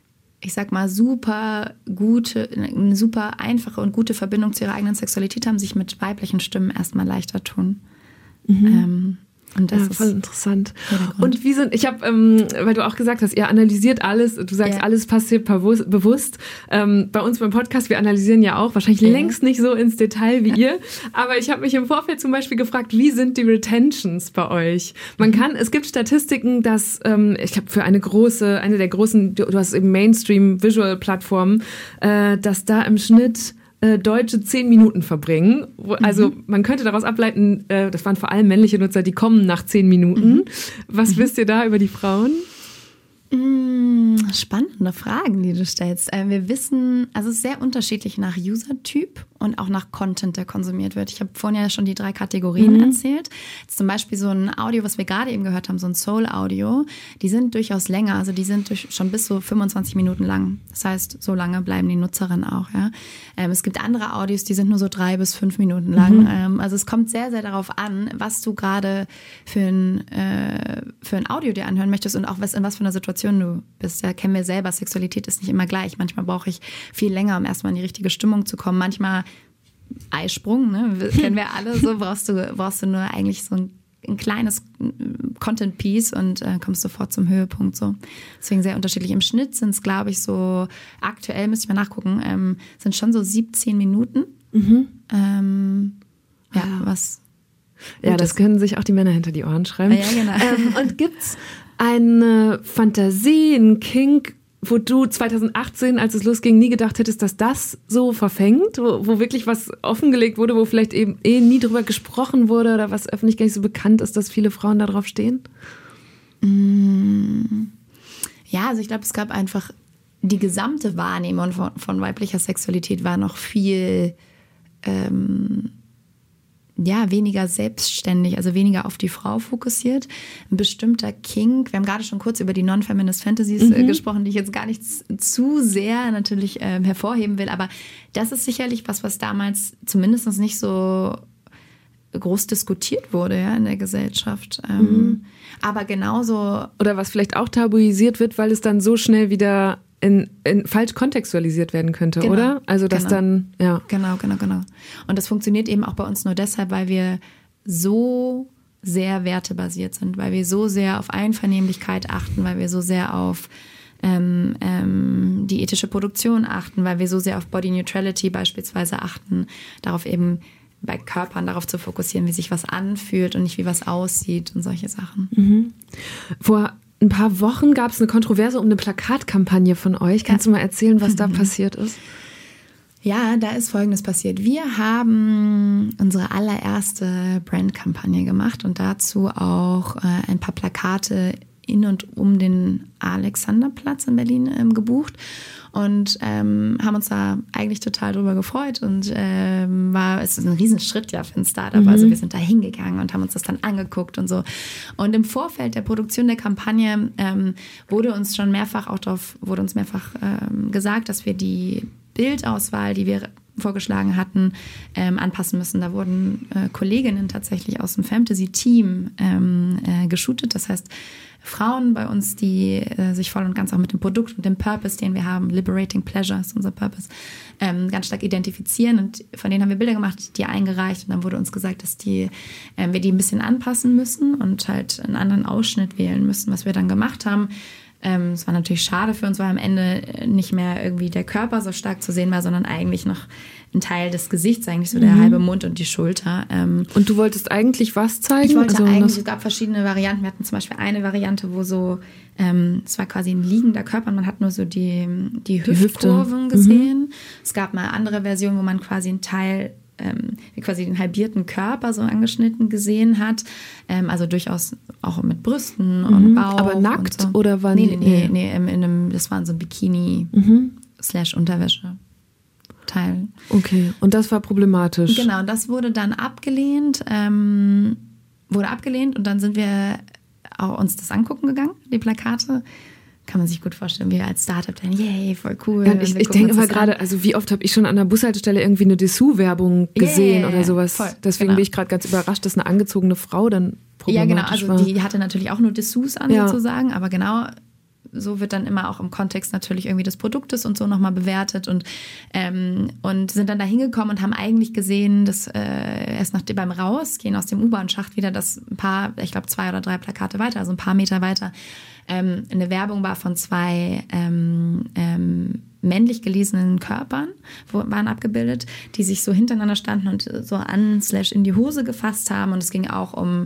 super einfache und gute Verbindung zu ihrer eigenen Sexualität haben, sich mit weiblichen Stimmen erstmal leichter tun. Und das ist voll interessant. Und ich habe, weil du auch gesagt hast, ihr analysiert alles, du sagst, alles passiert bewusst. Bei uns beim Podcast, wir analysieren ja auch, wahrscheinlich längst nicht so ins Detail wie ihr, aber ich habe mich im Vorfeld zum Beispiel gefragt, wie sind die Retentions bei euch? Es gibt Statistiken, dass, ich glaube, für eine der großen, du hast eben Mainstream-Visual-Plattformen, dass da im Schnitt Deutsche 10 Minuten verbringen. Also man könnte daraus ableiten, das waren vor allem männliche Nutzer, die kommen nach 10 Minuten. Was wisst ihr da über die Frauen? Spannende Fragen, die du stellst. Wir wissen, also es ist sehr unterschiedlich nach User-Typ und auch nach Content, der konsumiert wird. Ich habe vorhin ja schon die 3 Kategorien erzählt. Jetzt zum Beispiel so ein Audio, was wir gerade eben gehört haben, so ein Soul-Audio, die sind durchaus länger, also die sind schon bis so 25 Minuten lang. Das heißt, so lange bleiben die Nutzerinnen auch. Ja? Es gibt andere Audios, die sind nur so 3 bis 5 Minuten lang. Also es kommt sehr, sehr darauf an, was du gerade für ein Audio dir anhören möchtest und auch in was für einer Situation du bist. Ja, kennen wir selber, Sexualität ist nicht immer gleich. Manchmal brauche ich viel länger, um erstmal in die richtige Stimmung zu kommen. Manchmal Eisprung, ne? Kennen wir alle so, brauchst du nur eigentlich so ein kleines Content-Piece und kommst sofort zum Höhepunkt. So. Deswegen sehr unterschiedlich. Im Schnitt sind es, glaube ich, so, aktuell, müsste ich mal nachgucken, sind schon so 17 Minuten. Ja, das können sich auch die Männer hinter die Ohren schreiben. Ja, genau. Und gibt's eine Fantasie, einen Kink, wo du 2018, als es losging, nie gedacht hättest, dass das so verfängt, wo wirklich was offengelegt wurde, wo vielleicht eben nie drüber gesprochen wurde oder was öffentlich gar nicht so bekannt ist, dass viele Frauen da drauf stehen? Ja, also ich glaube, es gab einfach die gesamte Wahrnehmung von weiblicher Sexualität war noch viel weniger selbstständig, also weniger auf die Frau fokussiert. Ein bestimmter Kink, wir haben gerade schon kurz über die Non-Feminist Fantasies gesprochen, die ich jetzt gar nicht zu sehr natürlich hervorheben will, aber das ist sicherlich was damals zumindest nicht so groß diskutiert wurde, ja, in der Gesellschaft. Aber genauso... Oder was vielleicht auch tabuisiert wird, weil es dann so schnell wieder in falsch kontextualisiert werden könnte, genau, oder? Also das dann, ja. Genau. Und das funktioniert eben auch bei uns nur deshalb, weil wir so sehr wertebasiert sind, weil wir so sehr auf Einvernehmlichkeit achten, weil wir so sehr auf die ethische Produktion achten, weil wir so sehr auf Body Neutrality beispielsweise achten, darauf eben bei Körpern darauf zu fokussieren, wie sich was anfühlt und nicht wie was aussieht und solche Sachen. Vor ein paar Wochen gab es eine Kontroverse um eine Plakatkampagne von euch. Kannst du mal erzählen, was da passiert ist? Ja, da ist Folgendes passiert. Wir haben unsere allererste Brandkampagne gemacht und dazu auch ein paar Plakate in und um den Alexanderplatz in Berlin gebucht und haben uns da eigentlich total drüber gefreut und es ist ein Riesenschritt ja für ein Startup. Also wir sind da hingegangen und haben uns das dann angeguckt und so. Und im Vorfeld der Produktion der Kampagne wurde uns mehrfach gesagt, dass wir die Bildauswahl, die wir vorgeschlagen hatten, anpassen müssen. Da wurden Kolleginnen tatsächlich aus dem Fantasy-Team geshootet. Das heißt, Frauen bei uns, die sich voll und ganz auch mit dem Produkt und dem Purpose, den wir haben, Liberating Pleasure ist unser Purpose, ganz stark identifizieren. Und von denen haben wir Bilder gemacht, die eingereicht. Und dann wurde uns gesagt, dass wir die ein bisschen anpassen müssen und halt einen anderen Ausschnitt wählen müssen, was wir dann gemacht haben. Es war natürlich schade für uns, weil am Ende nicht mehr irgendwie der Körper so stark zu sehen war, sondern eigentlich noch ein Teil des Gesichts, eigentlich so der halbe Mund und die Schulter. Und du wolltest eigentlich was zeigen? Ich wollte es gab verschiedene Varianten. Wir hatten zum Beispiel eine Variante, wo so, es war quasi ein liegender Körper und man hat nur so die Hüftkurven gesehen. Es gab mal andere Versionen, wo man quasi einen Teil quasi den halbierten Körper so angeschnitten gesehen hat. Also durchaus auch mit Brüsten und Bauch. Aber nackt so. Oder war Nee, das war so ein Bikini /Unterwäsche Teil. Okay, und das war problematisch. Genau, und das wurde dann abgelehnt. Und dann sind wir auch uns das angucken gegangen, die Plakate. Kann man sich gut vorstellen, wir als Startup dann, yay, voll cool. Ja, ich denke immer gerade, also wie oft habe ich schon an der Bushaltestelle irgendwie eine Dessous-Werbung gesehen oder sowas. Voll, Deswegen bin ich gerade ganz überrascht, dass eine angezogene Frau dann problematisch war. Ja, genau, also die hatte natürlich auch nur Dessous an sozusagen, aber genau so wird dann immer auch im Kontext natürlich irgendwie des Produktes und so nochmal bewertet und sind dann da hingekommen und haben eigentlich gesehen, dass erst beim Rausgehen aus dem U-Bahn-Schacht wieder das ein paar, ich glaube 2 oder 3 Plakate weiter, also ein paar Meter weiter, eine Werbung war von 2 männlich gelesenen Körpern, waren abgebildet, die sich so hintereinander standen und so in die Hose gefasst haben. Und es ging auch um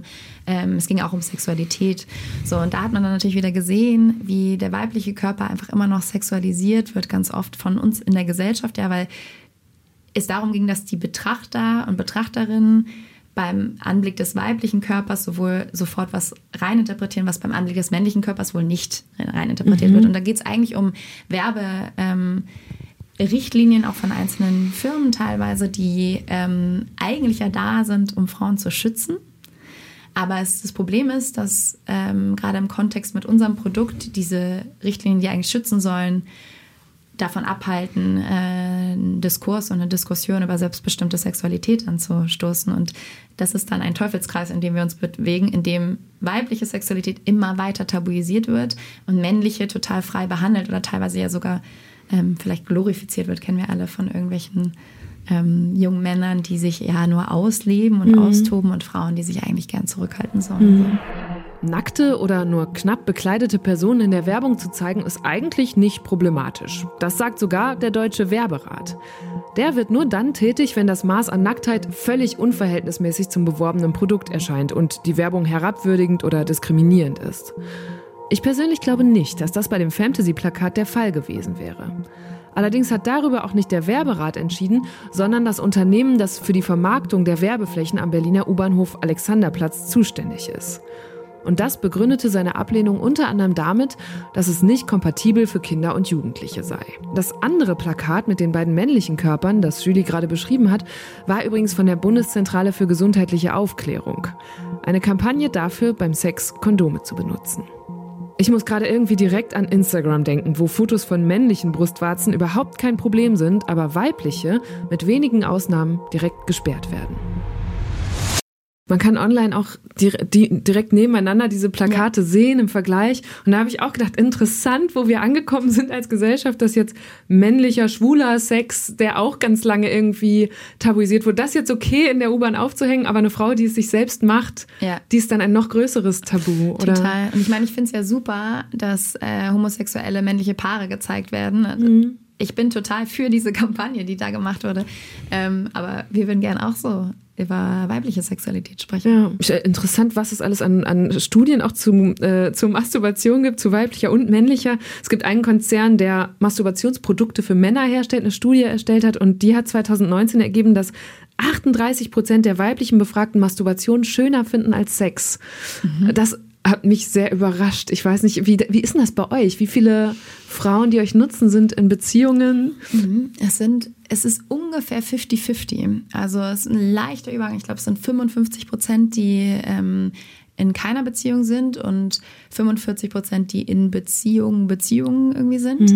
Sexualität. So, und da hat man dann natürlich wieder gesehen, wie der weibliche Körper einfach immer noch sexualisiert wird, ganz oft von uns in der Gesellschaft, ja, weil es darum ging, dass die Betrachter und Betrachterinnen beim Anblick des weiblichen Körpers sowohl sofort was reininterpretieren, was beim Anblick des männlichen Körpers wohl nicht reininterpretiert wird. Und da geht es eigentlich um Werberichtlinien auch von einzelnen Firmen teilweise, die eigentlich ja da sind, um Frauen zu schützen. Aber das Problem ist, dass gerade im Kontext mit unserem Produkt diese Richtlinien, die eigentlich schützen sollen, davon abhalten, einen Diskurs und eine Diskussion über selbstbestimmte Sexualität anzustoßen. Und das ist dann ein Teufelskreis, in dem wir uns bewegen, in dem weibliche Sexualität immer weiter tabuisiert wird und männliche total frei behandelt oder teilweise ja sogar vielleicht glorifiziert wird, kennen wir alle von irgendwelchen jungen Männern, die sich ja nur ausleben und austoben und Frauen, die sich eigentlich gern zurückhalten sollen. So. Nackte oder nur knapp bekleidete Personen in der Werbung zu zeigen, ist eigentlich nicht problematisch. Das sagt sogar der Deutsche Werberat. Der wird nur dann tätig, wenn das Maß an Nacktheit völlig unverhältnismäßig zum beworbenen Produkt erscheint und die Werbung herabwürdigend oder diskriminierend ist. Ich persönlich glaube nicht, dass das bei dem Fantasy-Plakat der Fall gewesen wäre. Allerdings hat darüber auch nicht der Werberat entschieden, sondern das Unternehmen, das für die Vermarktung der Werbeflächen am Berliner U-Bahnhof Alexanderplatz zuständig ist. Und das begründete seine Ablehnung unter anderem damit, dass es nicht kompatibel für Kinder und Jugendliche sei. Das andere Plakat mit den beiden männlichen Körpern, das Julie gerade beschrieben hat, war übrigens von der Bundeszentrale für gesundheitliche Aufklärung. Eine Kampagne dafür, beim Sex Kondome zu benutzen. Ich muss gerade irgendwie direkt an Instagram denken, wo Fotos von männlichen Brustwarzen überhaupt kein Problem sind, aber weibliche, mit wenigen Ausnahmen, direkt gesperrt werden. Man kann online auch direkt nebeneinander diese Plakate sehen im Vergleich. Und da habe ich auch gedacht, interessant, wo wir angekommen sind als Gesellschaft, dass jetzt männlicher, schwuler Sex, der auch ganz lange irgendwie tabuisiert wurde, das jetzt okay in der U-Bahn aufzuhängen, aber eine Frau, die es sich selbst macht, die ist dann ein noch größeres Tabu, oder? Total. Und ich meine, ich finde es ja super, dass homosexuelle männliche Paare gezeigt werden. Ich bin total für diese Kampagne, die da gemacht wurde. Aber wir würden gern auch so über weibliche Sexualität sprechen. Ja, interessant, was es alles an Studien auch zur Masturbation gibt, zu weiblicher und männlicher. Es gibt einen Konzern, der Masturbationsprodukte für Männer herstellt, eine Studie erstellt hat, und die hat 2019 ergeben, dass 38% der weiblichen Befragten Masturbation schöner finden als Sex. Das hat mich sehr überrascht. Ich weiß nicht, wie ist denn das bei euch? Wie viele Frauen, die euch nutzen, sind in Beziehungen? Es ist ungefähr 50-50. Also es ist ein leichter Übergang. Ich glaube, es sind 55%, die in keiner Beziehung sind und 45%, die in Beziehungen irgendwie sind.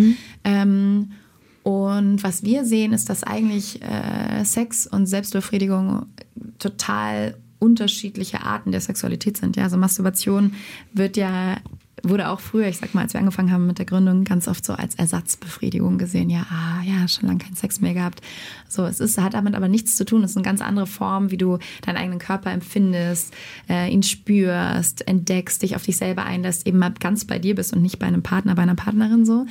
Und was wir sehen, ist, dass eigentlich Sex und Selbstbefriedigung total unterschiedliche Arten der Sexualität sind. Ja, also Masturbation wurde auch früher, ich sag mal, als wir angefangen haben mit der Gründung, ganz oft so als Ersatzbefriedigung gesehen. Ja, schon lange keinen Sex mehr gehabt. So, hat damit aber nichts zu tun. Es ist eine ganz andere Form, wie du deinen eigenen Körper empfindest, ihn spürst, entdeckst, dich auf dich selber einlässt, eben mal ganz bei dir bist und nicht bei einem Partner, bei einer Partnerin so.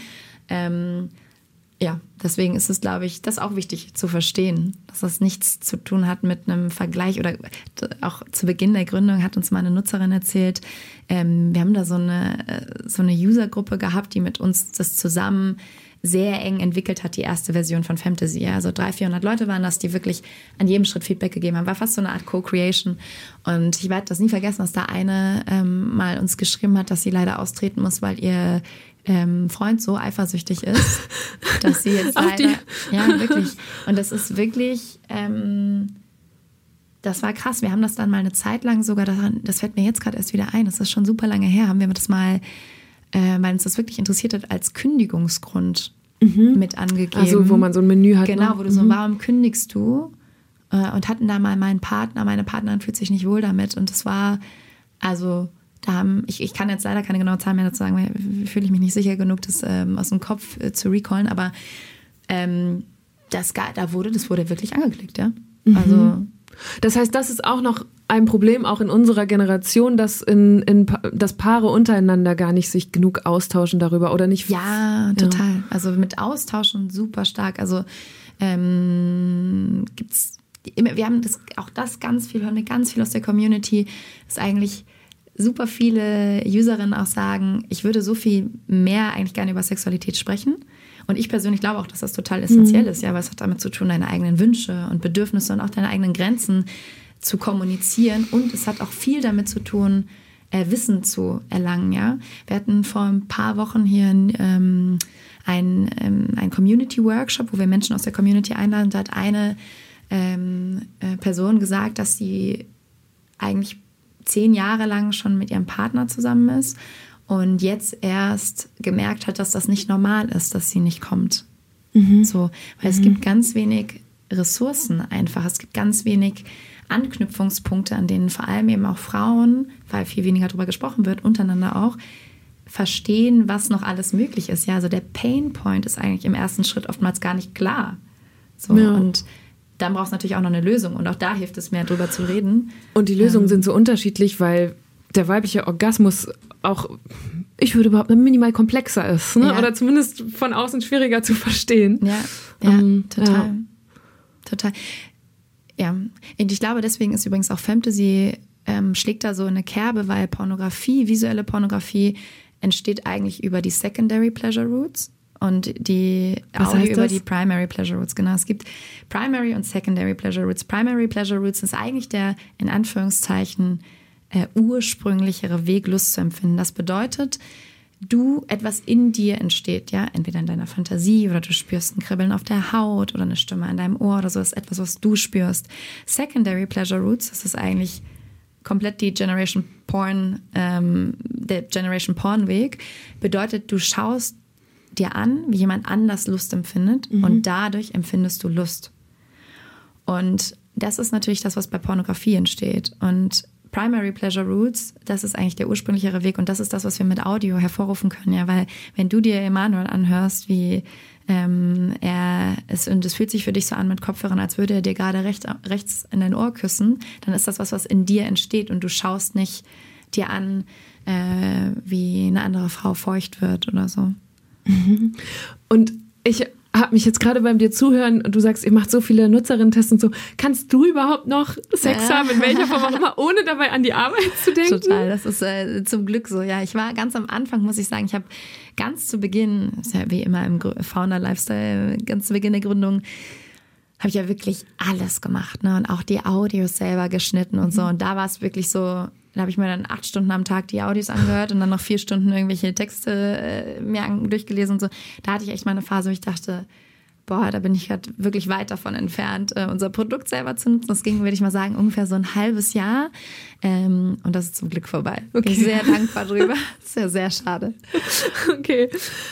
Deswegen ist es, glaube ich, das auch wichtig zu verstehen, dass das nichts zu tun hat mit einem Vergleich. Oder auch zu Beginn der Gründung hat uns mal eine Nutzerin erzählt, wir haben da so eine Usergruppe gehabt, die mit uns das zusammen sehr eng entwickelt hat, die erste Version von Fantasy. Also 300-400 Leute waren das, die wirklich an jedem Schritt Feedback gegeben haben. War fast so eine Art Co-Creation. Und ich werde das nie vergessen, dass da eine mal uns geschrieben hat, dass sie leider austreten muss, weil ihr Freund so eifersüchtig ist, dass sie jetzt leider... Ja, wirklich. Und das ist wirklich... das war krass. Wir haben das dann mal eine Zeit lang sogar, das fällt mir jetzt gerade erst wieder ein, das ist schon super lange her, haben wir das mal, weil uns das wirklich interessiert hat, als Kündigungsgrund mit angegeben. Also wo man so ein Menü hat. Genau, wo du so, warum kündigst du? Und hatten da mal meine Partnerin fühlt sich nicht wohl damit. Und das war, also ich kann jetzt leider keine genaue Zahl mehr dazu sagen, weil fühle ich mich nicht sicher genug, das aus dem Kopf zu recallen, aber das wurde wirklich angeklickt, ja. Also das heißt, das ist auch noch ein Problem, auch in unserer Generation, dass dass Paare untereinander gar nicht sich genug austauschen darüber oder nicht. Ja, total. Ja. Also mit Austauschen super stark. Also gibt's immer, wir haben hören wir ganz viel aus der Community, dass eigentlich super viele Userinnen auch sagen, ich würde so viel mehr eigentlich gerne über Sexualität sprechen. Und ich persönlich glaube auch, dass das total essentiell ist, ja, weil es hat damit zu tun, deine eigenen Wünsche und Bedürfnisse und auch deine eigenen Grenzen zu kommunizieren. Und es hat auch viel damit zu tun, Wissen zu erlangen, ja. Wir hatten vor ein paar Wochen hier ein Community-Workshop, wo wir Menschen aus der Community einladen. Da hat eine Person gesagt, dass sie eigentlich 10 Jahre lang schon mit ihrem Partner zusammen ist und jetzt erst gemerkt hat, dass das nicht normal ist, dass sie nicht kommt. So, weil es gibt ganz wenig Ressourcen einfach. Es gibt ganz wenig Anknüpfungspunkte, an denen vor allem eben auch Frauen, weil viel weniger darüber gesprochen wird, untereinander auch, verstehen, was noch alles möglich ist. Ja, also der Painpoint ist eigentlich im ersten Schritt oftmals gar nicht klar. So, ja. Und dann brauchst du natürlich auch noch eine Lösung. Und auch da hilft es mehr, drüber zu reden. Und die Lösungen sind so unterschiedlich, weil der weibliche Orgasmus auch, ich würde behaupten, minimal komplexer ist. Ne? Ja. Oder zumindest von außen schwieriger zu verstehen. Ja, total. Ja. Total. Ja, und ich glaube, deswegen ist übrigens auch Fantasy, schlägt da so eine Kerbe, weil Pornografie, visuelle Pornografie, entsteht eigentlich über die Secondary Pleasure Routes. Und die Audio über die Primary Pleasure Routes, genau. Es gibt Primary und Secondary Pleasure Routes. Primary Pleasure Routes ist eigentlich der, in Anführungszeichen, ursprünglichere Weg, Lust zu empfinden. Das bedeutet, etwas in dir entsteht, ja, entweder in deiner Fantasie oder du spürst ein Kribbeln auf der Haut oder eine Stimme in deinem Ohr oder so, das ist etwas, was du spürst. Secondary Pleasure Routes, das ist eigentlich komplett die Generation Porn, der Generation Porn Weg, bedeutet, du schaust dir an, wie jemand anders Lust empfindet und dadurch empfindest du Lust. Und das ist natürlich das, was bei Pornografie entsteht. Und Primary Pleasure Routes, das ist eigentlich der ursprünglichere Weg und das ist das, was wir mit Audio hervorrufen können, ja, weil wenn du dir Emanuel anhörst, wie und es fühlt sich für dich so an mit Kopfhörern, als würde er dir gerade rechts in dein Ohr küssen, dann ist das was in dir entsteht und du schaust nicht dir an, wie eine andere Frau feucht wird oder so. Und ich habe mich jetzt gerade beim dir zuhören und du sagst, ihr macht so viele Nutzerinnen-Tests und so. Kannst du überhaupt noch Sex haben, in welcher Form auch immer, ohne dabei an die Arbeit zu denken? Total, das ist zum Glück so. Ja, ich war ganz am Anfang, muss ich sagen, ich habe ganz zu Beginn, ist ja wie immer im Founder-Lifestyle, ganz zu Beginn der Gründung, habe ich ja wirklich alles gemacht, ne? Und auch die Audios selber geschnitten und so. Und da war es wirklich so, da habe ich mir dann 8 Stunden am Tag die Audios angehört und dann noch 4 Stunden irgendwelche Texte mir durchgelesen und so. Da hatte ich echt mal eine Phase, wo ich dachte, boah, da bin ich gerade wirklich weit davon entfernt, unser Produkt selber zu nutzen. Das ging, würde ich mal sagen, ungefähr so ein halbes Jahr. Und das ist zum Glück vorbei. Okay. Bin ich sehr dankbar drüber. Das ist ja sehr schade. Okay.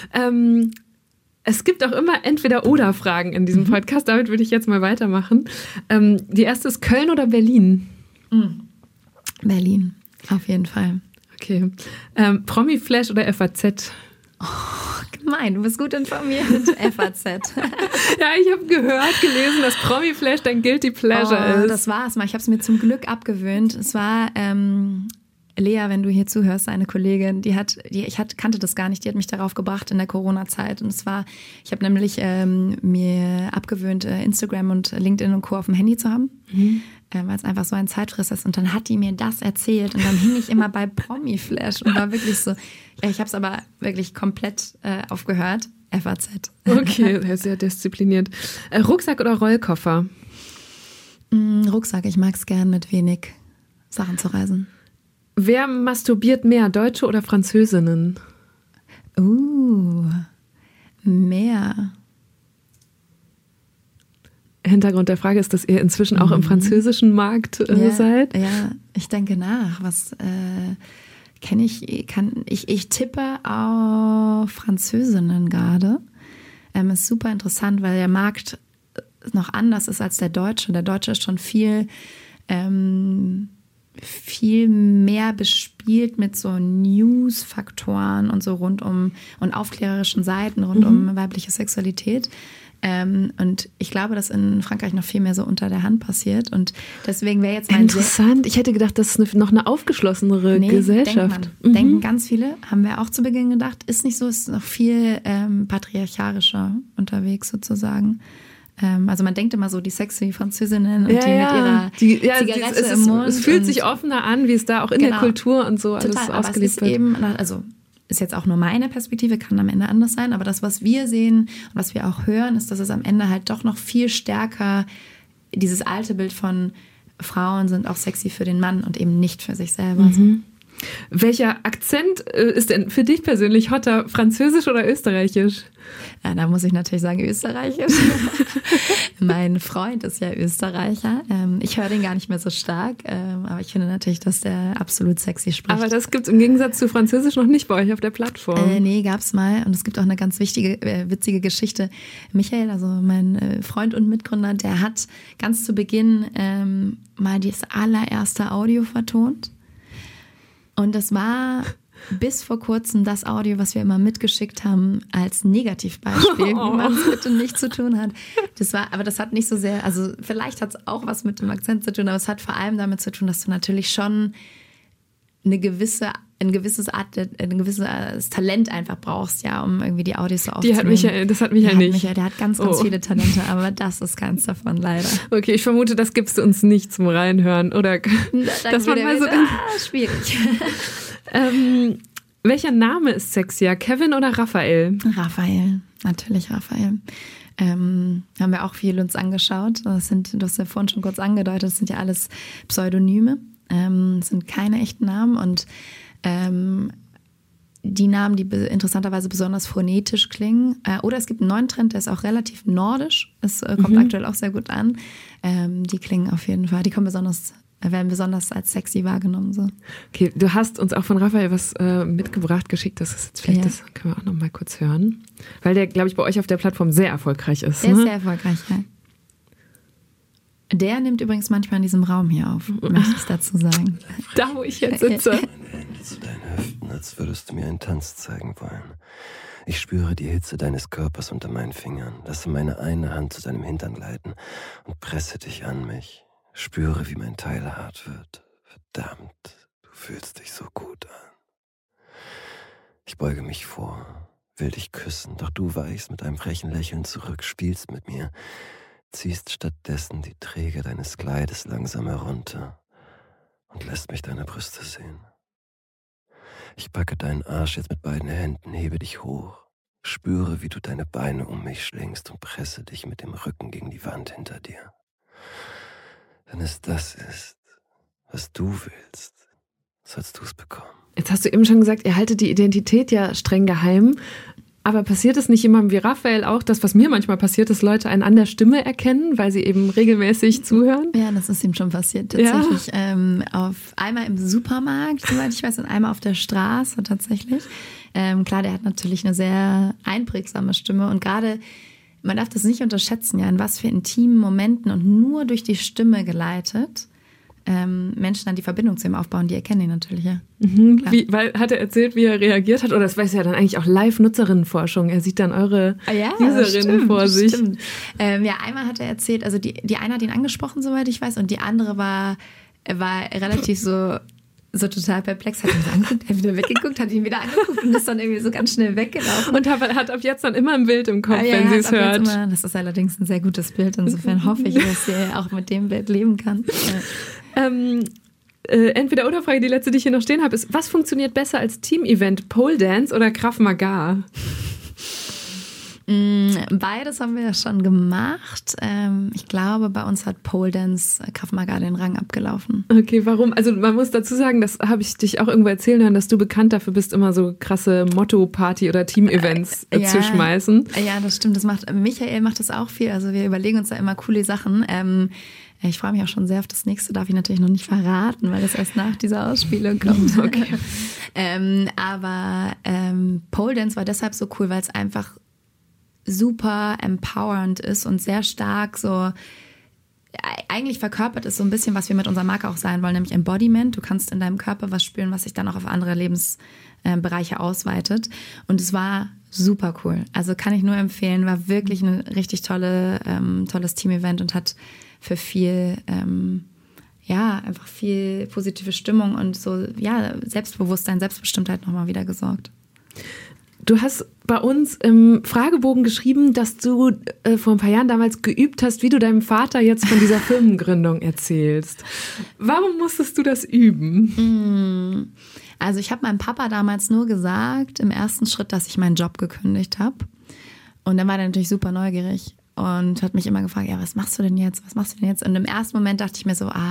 Es gibt auch immer Entweder-oder-Fragen in diesem Podcast. Damit würde ich jetzt mal weitermachen. Die erste ist Köln oder Berlin? Berlin, auf jeden Fall. Okay. Promi-Flash oder FAZ? Oh, gemein, du bist gut informiert. FAZ. Ja, ich habe gelesen, dass Promi-Flash dein Guilty Pleasure ist. Das war es mal. Ich habe es mir zum Glück abgewöhnt. Es war Lea, wenn du hier zuhörst, eine Kollegin, ich kannte das gar nicht, die hat mich darauf gebracht in der Corona-Zeit. Und es war, ich habe nämlich mir abgewöhnt, Instagram und LinkedIn und Co. auf dem Handy zu haben, weil es einfach so ein Zeitfresser ist. Und dann hat die mir das erzählt und dann hing ich immer bei Promi-Flash und war wirklich so, ich habe es aber wirklich komplett aufgehört, FAZ. Okay, sehr diszipliniert. Rucksack oder Rollkoffer? Rucksack, ich mag es gern, mit wenig Sachen zu reisen. Wer masturbiert mehr, Deutsche oder Französinnen? Mehr. Hintergrund der Frage ist, dass ihr inzwischen auch im französischen Markt seid. Ja, ich denke nach. Was kenne ich? Ich tippe auf Französinnen gerade. Ist super interessant, weil der Markt noch anders ist als der Deutsche. Der Deutsche ist schon viel viel mehr bespielt mit so News-Faktoren und so und aufklärerischen Seiten rund um weibliche Sexualität. Und ich glaube, dass in Frankreich noch viel mehr so unter der Hand passiert. Und deswegen wäre jetzt Interessant. Ich hätte gedacht, das ist noch eine aufgeschlossenere Gesellschaft. Denken ganz viele, haben wir auch zu Beginn gedacht. Ist nicht so, ist noch viel patriarcharischer unterwegs sozusagen. Also man denkt immer so, die sexy Französinnen und die mit ihrer Zigarette im Mund. Es fühlt sich offener an, wie es da auch in der Kultur und so alles ausgelebt wird. Eben, also ist jetzt auch nur meine Perspektive, kann am Ende anders sein, aber das, was wir sehen und was wir auch hören, ist, dass es am Ende halt doch noch viel stärker dieses alte Bild von Frauen sind auch sexy für den Mann und eben nicht für sich selber. Mhm. Welcher Akzent ist denn für dich persönlich hotter, französisch oder österreichisch? Ja, da muss ich natürlich sagen österreichisch. Mein Freund ist ja Österreicher. Ich höre den gar nicht mehr so stark, aber ich finde natürlich, dass der absolut sexy spricht. Aber das gibt es im Gegensatz zu Französisch noch nicht bei euch auf der Plattform. Nee, gab's mal. Und es gibt auch eine ganz witzige Geschichte. Michael, also mein Freund und Mitgründer, der hat ganz zu Beginn mal das allererste Audio vertont. Und das war bis vor kurzem das Audio, was wir immer mitgeschickt haben als Negativbeispiel, wie man es bitte nicht zu tun hat. Aber das hat nicht so sehr, also vielleicht hat es auch was mit dem Akzent zu tun, aber es hat vor allem damit zu tun, dass du natürlich schon ein gewisses Talent einfach brauchst, ja, um irgendwie die Audios so aufzunehmen. Das hat Michael nicht. Der hat ganz viele Talente, aber das ist keins davon leider. Okay, ich vermute, das gibst du uns nicht zum Reinhören, oder? Das man mal so schwierig. Welcher Name ist sexier, Kevin oder Raphael? Raphael, natürlich Raphael. Haben wir auch viel uns angeschaut. Du hast ja vorhin schon kurz angedeutet, das sind ja alles Pseudonyme. Das sind keine echten Namen und die Namen, die interessanterweise besonders phonetisch klingen. Oder es gibt einen neuen Trend, der ist auch relativ nordisch. Das kommt aktuell auch sehr gut an. Die klingen auf jeden Fall, werden besonders als sexy wahrgenommen. So. Okay, du hast uns auch von Raphael was mitgebracht, geschickt. Das ist jetzt vielleicht, das können wir auch noch mal kurz hören. Weil der, glaube ich, bei euch auf der Plattform sehr erfolgreich ist. Der ist sehr erfolgreich, ja. Der nimmt übrigens manchmal in diesem Raum hier auf, möchte ich dazu sagen. Da, wo ich jetzt sitze. Meine Hände zu deinen Hüften, als würdest du mir einen Tanz zeigen wollen. Ich spüre die Hitze deines Körpers unter meinen Fingern, lasse meine eine Hand zu deinem Hintern gleiten und presse dich an mich. Spüre, wie mein Teil hart wird. Verdammt, du fühlst dich so gut an. Ich beuge mich vor, will dich küssen, doch du weichst mit einem frechen Lächeln zurück, spielst mit mir, ziehst stattdessen die Träger deines Kleides langsam herunter und lässt mich deine Brüste sehen. Ich packe deinen Arsch jetzt mit beiden Händen, hebe dich hoch, spüre, wie du deine Beine um mich schlingst und presse dich mit dem Rücken gegen die Wand hinter dir. Wenn es das ist, was du willst, sollst du es bekommen. Jetzt hast du eben schon gesagt, ihr haltet die Identität ja streng geheim. Aber passiert es nicht jemandem wie Raphael auch, das, was mir manchmal passiert, dass Leute einen an der Stimme erkennen, weil sie eben regelmäßig zuhören? Ja, das ist ihm schon passiert, tatsächlich. Ja. Einmal im Supermarkt, soweit ich weiß, und einmal auf der Straße tatsächlich. Klar, der hat natürlich eine sehr einprägsame Stimme und gerade, man darf das nicht unterschätzen, ja, in was für intimen Momenten und nur durch die Stimme geleitet Menschen dann die Verbindung zu ihm aufbauen, die erkennen ihn natürlich, ja. Mhm. Weil hat er erzählt, wie er reagiert hat? Oder das weiß ja dann eigentlich auch Live-Nutzerinnenforschung. Er sieht dann eure Userinnen vor sich. Stimmt. Einmal hat er erzählt, also die eine hat ihn angesprochen, soweit ich weiß, und die andere war relativ so total perplex, hat ihn so angeguckt, hat wieder weggeguckt, hat ihn wieder angeguckt und ist dann irgendwie so ganz schnell weggelaufen. Und hat ab jetzt dann immer ein Bild im Kopf, wenn sie es hört. Das ist allerdings ein sehr gutes Bild, insofern hoffe ich, dass sie auch mit dem Bild leben kann. Entweder-oder-Frage, die letzte, die ich hier noch stehen habe, ist, was funktioniert besser als Team-Event, Pole Dance oder Krav Maga? Beides haben wir ja schon gemacht. Ich glaube, bei uns hat Pole Dance Krav Maga den Rang abgelaufen. Okay, warum? Also man muss dazu sagen, das habe ich dich auch irgendwo erzählen hören, dass du bekannt dafür bist, immer so krasse Motto-Party- oder Team-Events zu schmeißen. Ja, das stimmt. Michael macht das auch viel. Also wir überlegen uns da immer coole Sachen. Ich freue mich auch schon sehr auf das nächste, darf ich natürlich noch nicht verraten, weil das erst nach dieser Ausspielung kommt. Okay. Aber Pole Dance war deshalb so cool, weil es einfach super empowernd ist und sehr stark so eigentlich verkörpert es so ein bisschen, was wir mit unserer Marke auch sein wollen, nämlich Embodiment. Du kannst in deinem Körper was spüren, was sich dann auch auf andere Lebensbereiche ausweitet. Und es war super cool. Also kann ich nur empfehlen, war wirklich ein richtig tolles Team-Event und hat für viel, einfach viel positive Stimmung und so, Selbstbewusstsein, Selbstbestimmtheit nochmal wieder gesorgt. Du hast bei uns im Fragebogen geschrieben, dass du vor ein paar Jahren damals geübt hast, wie du deinem Vater jetzt von dieser Firmengründung erzählst. Warum musstest du das üben? Also ich habe meinem Papa damals nur gesagt, im ersten Schritt, dass ich meinen Job gekündigt habe. Und dann war er natürlich super neugierig und hat mich immer gefragt, ja, was machst du denn jetzt? Und im ersten Moment dachte ich mir so,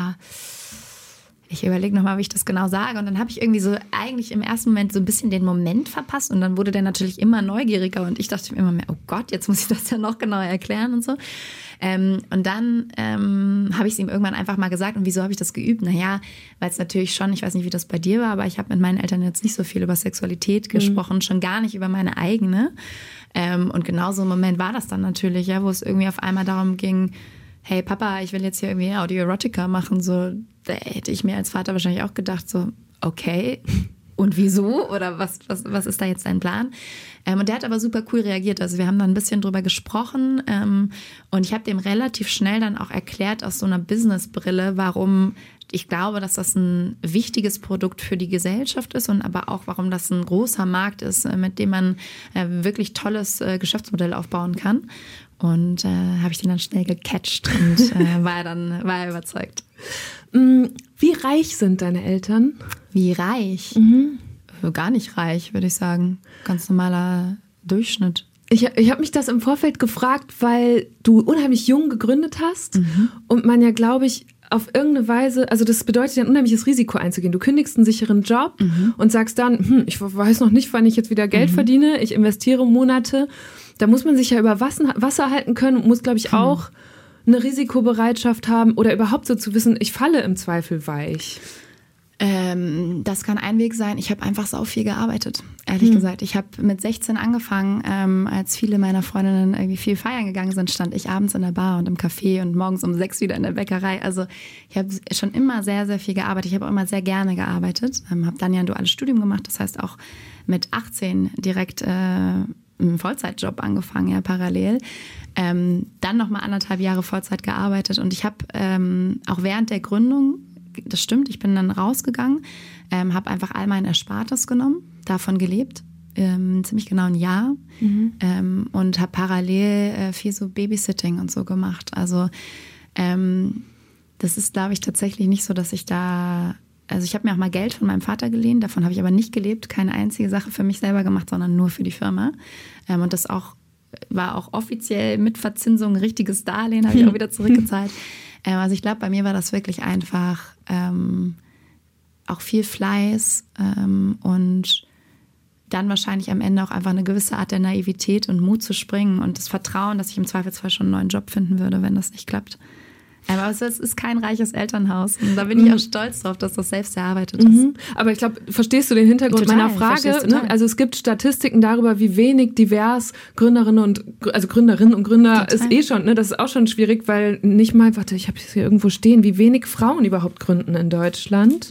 ich überlege nochmal, wie ich das genau sage. Und dann habe ich irgendwie so eigentlich im ersten Moment so ein bisschen den Moment verpasst. Und dann wurde der natürlich immer neugieriger. Und ich dachte mir immer mehr, oh Gott, jetzt muss ich das ja noch genauer erklären und so. Und dann habe ich es ihm irgendwann einfach mal gesagt. Und wieso habe ich das geübt? Naja, weil es natürlich schon, ich weiß nicht, wie das bei dir war, aber ich habe mit meinen Eltern jetzt nicht so viel über Sexualität gesprochen, schon gar nicht über meine eigene. Und genau so ein Moment war das dann natürlich, ja, wo es irgendwie auf einmal darum ging, hey Papa, ich will jetzt hier irgendwie Audioerotica machen, so, da hätte ich mir als Vater wahrscheinlich auch gedacht, so, okay, und wieso? Oder was ist da jetzt dein Plan? Und der hat aber super cool reagiert, also wir haben dann ein bisschen drüber gesprochen und ich habe dem relativ schnell dann auch erklärt aus so einer Businessbrille, warum ich glaube, dass das ein wichtiges Produkt für die Gesellschaft ist und aber auch, warum das ein großer Markt ist, mit dem man wirklich tolles Geschäftsmodell aufbauen kann. Und habe ich den dann schnell gecatcht und war er überzeugt. Wie reich sind deine Eltern? Wie reich? Gar nicht reich, würde ich sagen. Ganz normaler Durchschnitt. Ich habe mich das im Vorfeld gefragt, weil du unheimlich jung gegründet hast und man ja, glaube ich, auf irgendeine Weise, also das bedeutet ja ein unheimliches Risiko einzugehen. Du kündigst einen sicheren Job und sagst dann, ich weiß noch nicht, wann ich jetzt wieder Geld verdiene, ich investiere Monate. Da muss man sich ja über Wasser halten können und muss, glaube ich, auch eine Risikobereitschaft haben oder überhaupt so zu wissen, ich falle im Zweifel weich. Das kann ein Weg sein. Ich habe einfach sau viel gearbeitet, ehrlich gesagt. Ich habe mit 16 angefangen, als viele meiner Freundinnen irgendwie viel feiern gegangen sind, stand ich abends in der Bar und im Café und morgens um 6 wieder in der Bäckerei. Also ich habe schon immer sehr, sehr viel gearbeitet. Ich habe auch immer sehr gerne gearbeitet. Habe dann ja ein duales Studium gemacht, das heißt auch mit 18 direkt einen Vollzeitjob angefangen, ja, parallel. Dann nochmal 1,5 Jahre Vollzeit gearbeitet und ich habe auch während der Gründung, das stimmt, ich bin dann rausgegangen, habe einfach all mein Erspartes genommen, davon gelebt, ziemlich genau ein Jahr und habe parallel viel so Babysitting und so gemacht. Also das ist, glaube ich, tatsächlich nicht so, dass ich da... Also ich habe mir auch mal Geld von meinem Vater geliehen, davon habe ich aber nicht gelebt, keine einzige Sache für mich selber gemacht, sondern nur für die Firma. Und das war auch offiziell mit Verzinsung ein richtiges Darlehen, habe ich auch wieder zurückgezahlt. Also ich glaube, bei mir war das wirklich einfach auch viel Fleiß und dann wahrscheinlich am Ende auch einfach eine gewisse Art der Naivität und Mut zu springen und das Vertrauen, dass ich im Zweifelsfall schon einen neuen Job finden würde, wenn das nicht klappt. Aber es ist kein reiches Elternhaus. Und da bin ich auch stolz drauf, dass das selbst erarbeitet ist. Aber ich glaube, verstehst du den Hintergrund meiner Frage? Ne? Also es gibt Statistiken darüber, wie wenig divers Gründerinnen und Gründer ist schon. Ne? Das ist auch schon schwierig, weil nicht mal, ich habe es hier irgendwo stehen, wie wenig Frauen überhaupt gründen in Deutschland.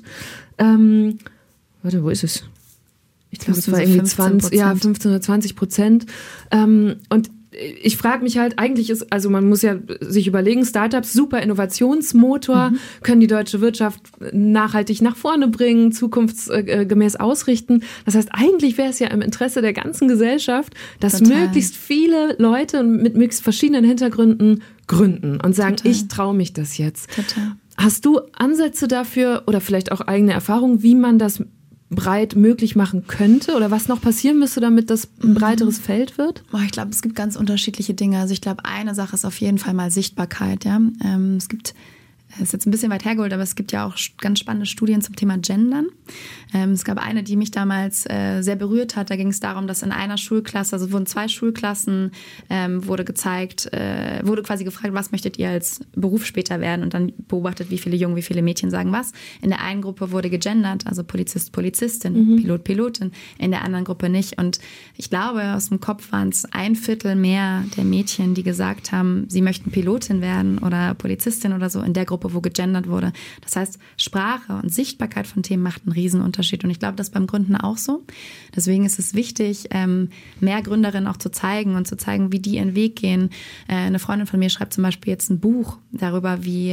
Wo ist es? Ich glaube, es war irgendwie 15 oder 20%. Und ich frage mich halt, eigentlich ist, also man muss ja sich überlegen, Startups, super Innovationsmotor, können die deutsche Wirtschaft nachhaltig nach vorne bringen, zukunftsgemäß ausrichten. Das heißt, eigentlich wäre es ja im Interesse der ganzen Gesellschaft, dass möglichst viele Leute mit möglichst verschiedenen Hintergründen gründen und sagen, ich traue mich das jetzt. Hast du Ansätze dafür oder vielleicht auch eigene Erfahrungen, wie man das breit möglich machen könnte oder was noch passieren müsste, damit das ein breiteres Feld wird? Ich glaube, es gibt ganz unterschiedliche Dinge. Also ich glaube, eine Sache ist auf jeden Fall mal Sichtbarkeit. Ja? Es ist jetzt ein bisschen weit hergeholt, aber es gibt ja auch ganz spannende Studien zum Thema Gendern. Es gab eine, die mich damals sehr berührt hat. Da ging es darum, dass in einer Schulklasse, also wurden 2 Schulklassen, wurde quasi gefragt, was möchtet ihr als Beruf später werden? Und dann beobachtet, wie viele Jungen, wie viele Mädchen sagen was. In der einen Gruppe wurde gegendert, also Polizist, Polizistin, Pilot, Pilotin. In der anderen Gruppe nicht. Und ich glaube, aus dem Kopf waren es 1/4 mehr der Mädchen, die gesagt haben, sie möchten Pilotin werden oder Polizistin oder so, in der Gruppe, wo gegendert wurde. Das heißt, Sprache und Sichtbarkeit von Themen macht einen Riesenunterschied. Und ich glaube, das ist beim Gründen auch so. Deswegen ist es wichtig, mehr Gründerinnen auch zu zeigen und zu zeigen, wie die ihren Weg gehen. Eine Freundin von mir schreibt zum Beispiel jetzt ein Buch darüber, wie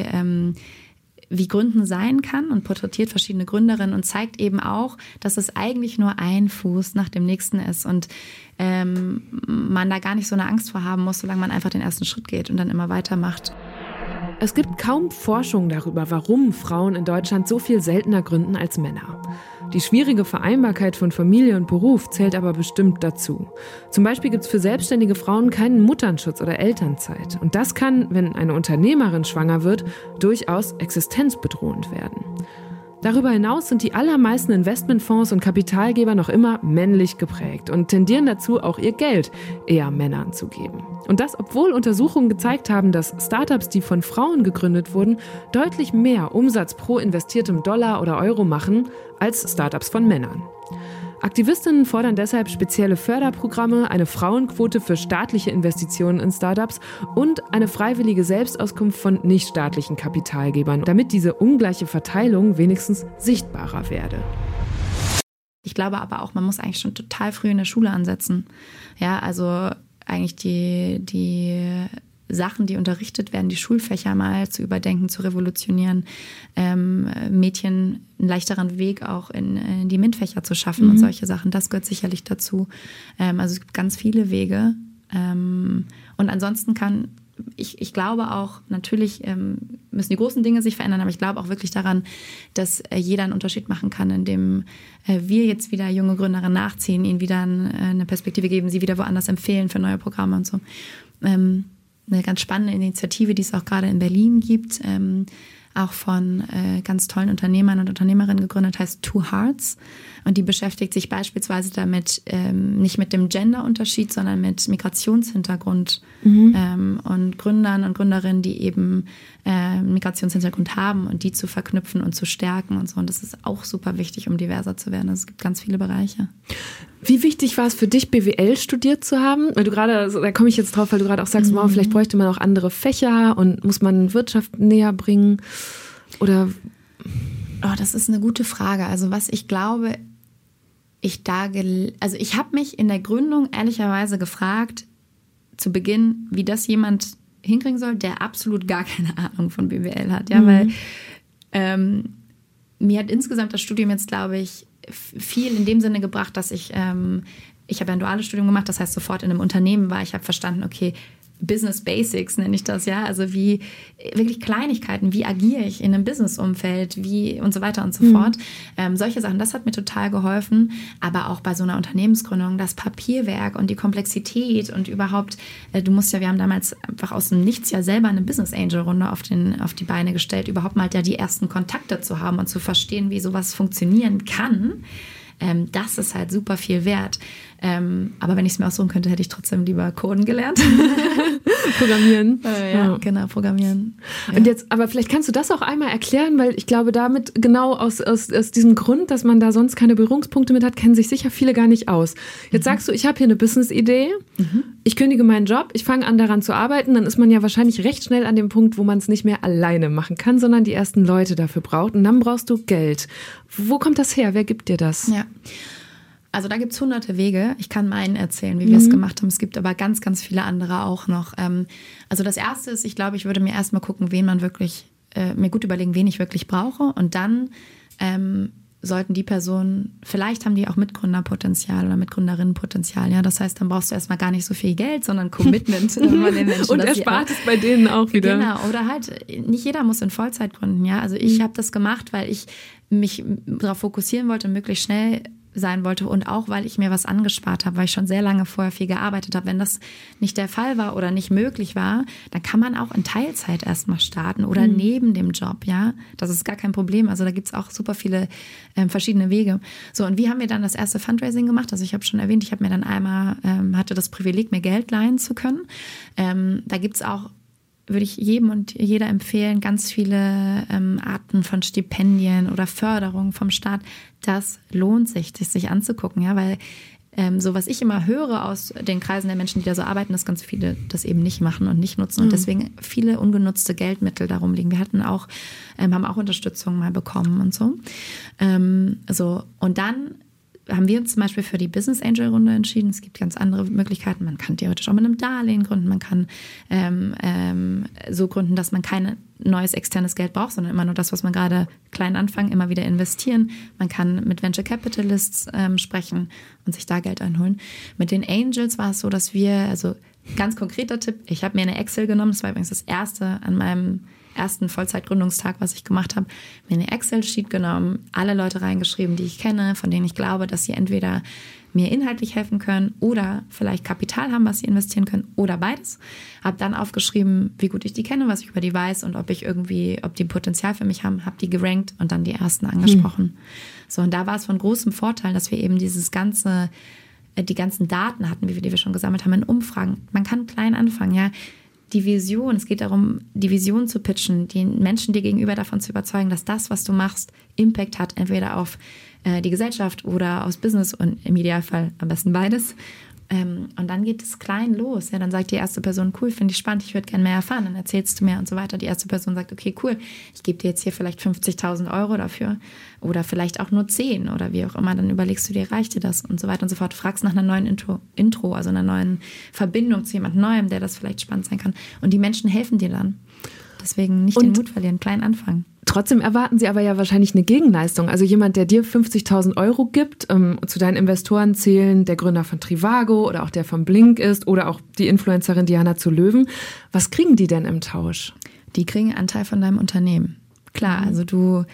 Gründen sein kann und porträtiert verschiedene Gründerinnen und zeigt eben auch, dass es eigentlich nur ein Fuß nach dem nächsten ist und man da gar nicht so eine Angst vor haben muss, solange man einfach den ersten Schritt geht und dann immer weitermacht. Es gibt kaum Forschung darüber, warum Frauen in Deutschland so viel seltener gründen als Männer. Die schwierige Vereinbarkeit von Familie und Beruf zählt aber bestimmt dazu. Zum Beispiel gibt es für selbstständige Frauen keinen Mutternschutz oder Elternzeit. Und das kann, wenn eine Unternehmerin schwanger wird, durchaus existenzbedrohend werden. Darüber hinaus sind die allermeisten Investmentfonds und Kapitalgeber noch immer männlich geprägt und tendieren dazu, auch ihr Geld eher Männern zu geben. Und das, obwohl Untersuchungen gezeigt haben, dass Startups, die von Frauen gegründet wurden, deutlich mehr Umsatz pro investiertem Dollar oder Euro machen als Startups von Männern. Aktivistinnen fordern deshalb spezielle Förderprogramme, eine Frauenquote für staatliche Investitionen in Startups und eine freiwillige Selbstauskunft von nichtstaatlichen Kapitalgebern, damit diese ungleiche Verteilung wenigstens sichtbarer werde. Ich glaube aber auch, man muss eigentlich schon total früh in der Schule ansetzen. Ja, also eigentlich die Sachen, die unterrichtet werden, die Schulfächer mal zu überdenken, zu revolutionieren, Mädchen einen leichteren Weg auch in die MINT-Fächer zu schaffen und solche Sachen. Das gehört sicherlich dazu. Also es gibt ganz viele Wege. Und ansonsten ich glaube auch, natürlich müssen die großen Dinge sich verändern, aber ich glaube auch wirklich daran, dass jeder einen Unterschied machen kann, indem wir jetzt wieder junge Gründerinnen nachziehen, ihnen wieder eine Perspektive geben, sie wieder woanders empfehlen für neue Programme und so. Eine ganz spannende Initiative, die es auch gerade in Berlin gibt, auch von ganz tollen Unternehmern und Unternehmerinnen gegründet, heißt Two Hearts. Und die beschäftigt sich beispielsweise damit, nicht mit dem Genderunterschied, sondern mit Migrationshintergrund und Gründern und Gründerinnen, die eben Migrationshintergrund haben und die zu verknüpfen und zu stärken und so. Und das ist auch super wichtig, um diverser zu werden. Also es gibt ganz viele Bereiche. Wie wichtig war es für dich, BWL studiert zu haben? Weil du gerade, da komme ich jetzt drauf, weil du gerade auch sagst, wow, vielleicht bräuchte man auch andere Fächer und muss man Wirtschaft näher bringen? Oder? Oh, das ist eine gute Frage. Also was ich glaube, ich habe mich in der Gründung ehrlicherweise gefragt, zu Beginn, wie das jemand hinkriegen soll, der absolut gar keine Ahnung von BWL hat. Ja, weil mir hat insgesamt das Studium jetzt, glaube ich, viel in dem Sinne gebracht, dass ich habe ja ein duales Studium gemacht, das heißt sofort in einem Unternehmen war. Ich habe verstanden, okay, Business Basics nenne ich das, ja, also wie wirklich Kleinigkeiten, wie agiere ich in einem Businessumfeld, wie und so weiter und so fort. Solche Sachen, das hat mir total geholfen, aber auch bei so einer Unternehmensgründung, das Papierwerk und die Komplexität und überhaupt, wir haben damals einfach aus dem Nichts ja selber eine Business Angel Runde auf die Beine gestellt, überhaupt mal die ersten Kontakte zu haben und zu verstehen, wie sowas funktionieren kann. Das ist halt super viel wert. Aber wenn ich es mir aussuchen könnte, hätte ich trotzdem lieber Coden gelernt. Programmieren. Ja, genau, Programmieren. Ja. Und jetzt, aber vielleicht kannst du das auch einmal erklären, weil ich glaube, damit genau aus diesem Grund, dass man da sonst keine Berührungspunkte mit hat, kennen sich sicher viele gar nicht aus. Jetzt sagst du, ich habe hier eine Business-Idee, ich kündige meinen Job, ich fange an daran zu arbeiten, dann ist man ja wahrscheinlich recht schnell an dem Punkt, wo man es nicht mehr alleine machen kann, sondern die ersten Leute dafür braucht und dann brauchst du Geld. Wo kommt das her? Wer gibt dir das? Ja. Also da gibt es hunderte Wege. Ich kann meinen erzählen, wie wir es gemacht haben. Es gibt aber ganz, ganz viele andere auch noch. Also das Erste ist, ich glaube, ich würde mir erstmal gucken, mir gut überlegen, wen ich wirklich brauche. Und dann sollten die Personen, vielleicht haben die auch Mitgründerpotenzial oder Mitgründerinnenpotenzial. Ja? Das heißt, dann brauchst du erstmal gar nicht so viel Geld, sondern Commitment von den Menschen. Und erspart es bei denen auch wieder. Genau, oder halt, nicht jeder muss in Vollzeit gründen. Ja? Also ich habe das gemacht, weil ich mich darauf fokussieren wollte, möglichst schnell sein wollte und auch, weil ich mir was angespart habe, weil ich schon sehr lange vorher viel gearbeitet habe. Wenn das nicht der Fall war oder nicht möglich war, dann kann man auch in Teilzeit erstmal starten oder neben dem Job, ja. Das ist gar kein Problem. Also da gibt es auch super viele verschiedene Wege. So, und wie haben wir dann das erste Fundraising gemacht? Also ich habe schon erwähnt, ich habe mir dann einmal, hatte das Privileg, mir Geld leihen zu können. Da gibt es auch, würde ich jedem und jeder empfehlen, ganz viele Arten von Stipendien oder Förderung vom Staat. Das lohnt sich, das sich anzugucken, ja, weil so was ich immer höre aus den Kreisen der Menschen, die da so arbeiten, dass ganz viele das eben nicht machen und nicht nutzen und deswegen viele ungenutzte Geldmittel darum liegen. Wir hatten auch, haben auch Unterstützung mal bekommen und so. Und dann haben wir uns zum Beispiel für die Business Angel Runde entschieden. Es gibt ganz andere Möglichkeiten. Man kann theoretisch auch mit einem Darlehen gründen. Man kann so gründen, dass man kein neues externes Geld braucht, sondern immer nur das, was man gerade klein anfangen, immer wieder investieren. Man kann mit Venture Capitalists sprechen und sich da Geld einholen. Mit den Angels war es so, dass wir, also ganz konkreter Tipp, ich habe mir eine Excel genommen. Das war übrigens das erste an meinem ersten Vollzeitgründungstag, was ich gemacht habe, mir eine Excel-Sheet genommen, alle Leute reingeschrieben, die ich kenne, von denen ich glaube, dass sie entweder mir inhaltlich helfen können oder vielleicht Kapital haben, was sie investieren können oder beides. Habe dann aufgeschrieben, wie gut ich die kenne, was ich über die weiß und ob die Potenzial für mich haben, habe die gerankt und dann die ersten angesprochen. So, und da war es von großem Vorteil, dass wir eben die ganzen Daten hatten, die wir schon gesammelt haben in Umfragen. Man kann klein anfangen, ja. Die Vision, es geht darum, die Vision zu pitchen, die Menschen dir gegenüber davon zu überzeugen, dass das, was du machst, Impact hat, entweder auf die Gesellschaft oder aufs Business und im Idealfall am besten beides. Und dann geht es klein los. Ja, dann sagt die erste Person, cool, finde ich spannend, ich würde gerne mehr erfahren. Dann erzählst du mir und so weiter. Die erste Person sagt, okay, cool, ich gebe dir jetzt hier vielleicht 50.000 Euro dafür oder vielleicht auch nur 10 oder wie auch immer. Dann überlegst du dir, reicht dir das und so weiter und so fort. Fragst nach einer neuen Intro, also einer neuen Verbindung zu jemand Neuem, der das vielleicht spannend sein kann. Und die Menschen helfen dir dann. Deswegen nicht den Mut verlieren, klein anfangen. Trotzdem erwarten sie aber ja wahrscheinlich eine Gegenleistung. Also jemand, der dir 50.000 Euro gibt, zu deinen Investoren zählen der Gründer von Trivago oder auch der von Blink ist oder auch die Influencerin Diana zu Löwen. Was kriegen die denn im Tausch? Die kriegen einen Anteil von deinem Unternehmen. Klar, also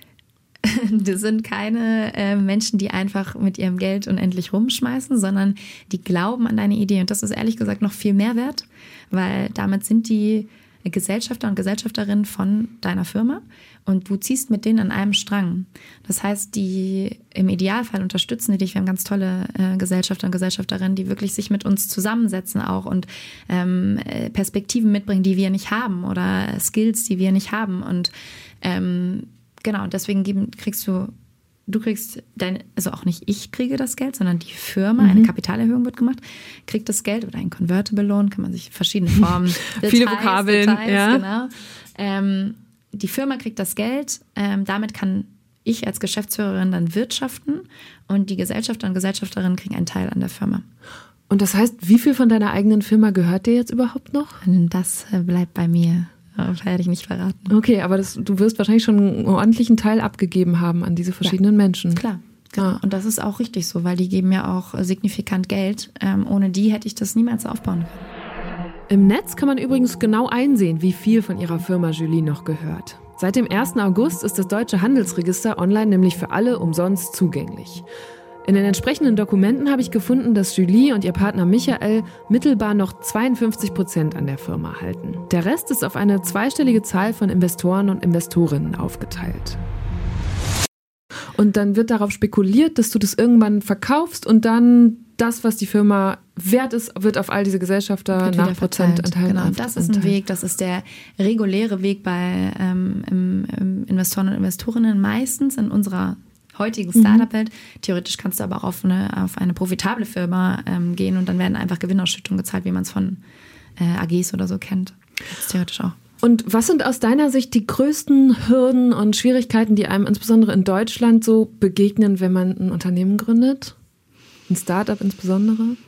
das sind keine Menschen, die einfach mit ihrem Geld unendlich rumschmeißen, sondern die glauben an deine Idee. Und das ist ehrlich gesagt noch viel mehr wert, weil damit sind die Gesellschafter und Gesellschafterinnen von deiner Firma und du ziehst mit denen an einem Strang. Das heißt, die im Idealfall unterstützen die dich. Wir haben ganz tolle Gesellschafter und Gesellschafterinnen, die wirklich sich mit uns zusammensetzen auch und Perspektiven mitbringen, die wir nicht haben oder Skills, die wir nicht haben. Und genau, deswegen kriegst also auch nicht ich kriege das Geld, sondern die Firma, eine Kapitalerhöhung wird gemacht, kriegt das Geld oder ein Convertible Loan, kann man sich verschiedene Formen, viele Vokabeln, ja. Genau. Die Firma kriegt das Geld, damit kann ich als Geschäftsführerin dann wirtschaften und die Gesellschafter und Gesellschafterinnen kriegen einen Teil an der Firma. Und das heißt, wie viel von deiner eigenen Firma gehört dir jetzt überhaupt noch? Das bleibt bei mir. Werde ich nicht verraten. Okay, aber du wirst wahrscheinlich schon einen ordentlichen Teil abgegeben haben an diese verschiedenen Menschen. Klar. Genau. Und das ist auch richtig so, weil die geben ja auch signifikant Geld. Ohne die hätte ich das niemals aufbauen können. Im Netz kann man übrigens genau einsehen, wie viel von ihrer Firma Julie noch gehört. Seit dem 1. August ist das Deutsche Handelsregister online nämlich für alle umsonst zugänglich. In den entsprechenden Dokumenten habe ich gefunden, dass Julie und ihr Partner Michael mittelbar noch 52% an der Firma halten. Der Rest ist auf eine zweistellige Zahl von Investoren und Investorinnen aufgeteilt. Und dann wird darauf spekuliert, dass du das irgendwann verkaufst und dann das, was die Firma wert ist, wird auf all diese Gesellschafter nach Prozentanteilen. Genau, das ist ein Weg, das ist der reguläre Weg bei Investoren und Investorinnen meistens in unserer heutigen Startup-Welt. Theoretisch kannst du aber auch auf eine profitable Firma gehen und dann werden einfach Gewinnausschüttungen gezahlt, wie man es von AGs oder so kennt. Das ist theoretisch auch. Und was sind aus deiner Sicht die größten Hürden und Schwierigkeiten, die einem insbesondere in Deutschland so begegnen, wenn man ein Unternehmen gründet? Ein Startup insbesondere?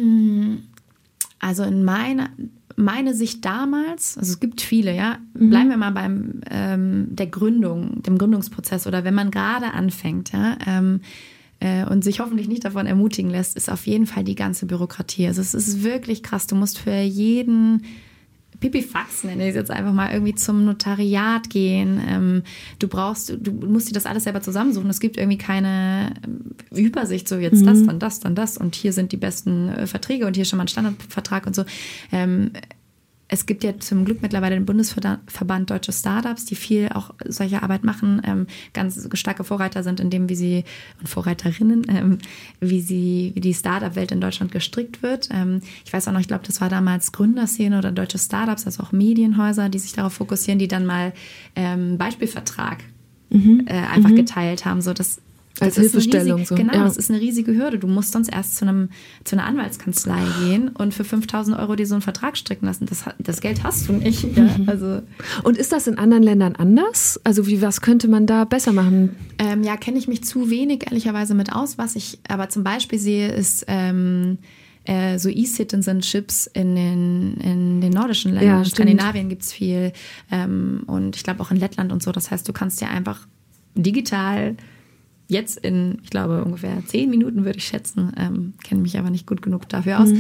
Also in meine Sicht damals, also es gibt viele, ja, bleiben wir mal beim der Gründung, dem Gründungsprozess oder wenn man gerade anfängt, ja, und sich hoffentlich nicht davon ermutigen lässt, ist auf jeden Fall die ganze Bürokratie. Also es ist wirklich krass, du musst für jeden Pipifax, nenne ich es jetzt einfach mal, irgendwie zum Notariat gehen. Du musst dir das alles selber zusammensuchen. Es gibt irgendwie keine Übersicht, so jetzt das, dann das und hier sind die besten Verträge und hier schon mal ein Standardvertrag und so. Es gibt ja zum Glück mittlerweile den Bundesverband Deutsche Startups, die viel auch solche Arbeit machen, ganz starke Vorreiter sind in dem, und Vorreiterinnen, wie die Startup-Welt in Deutschland gestrickt wird. Ich weiß auch noch, ich glaube, das war damals Gründerszene oder Deutsche Startups, also auch Medienhäuser, die sich darauf fokussieren, die dann mal Beispielvertrag einfach geteilt haben, so dass als Hilfestellung. Genau, das ist eine riesige Hürde. Du musst sonst erst zu einer Anwaltskanzlei gehen und für 5.000 € dir so einen Vertrag stricken lassen. Das Geld hast du nicht. Ja? Also, und ist das in anderen Ländern anders? Also was könnte man da besser machen? Kenne ich mich zu wenig ehrlicherweise mit aus. Was ich aber zum Beispiel sehe, ist so E-Citizenships in den nordischen Ländern. Ja, in Skandinavien gibt es viel und ich glaube auch in Lettland und so. Das heißt, du kannst ja einfach digital jetzt in, ich glaube, ungefähr 10 Minuten, würde ich schätzen, kenne mich aber nicht gut genug dafür aus,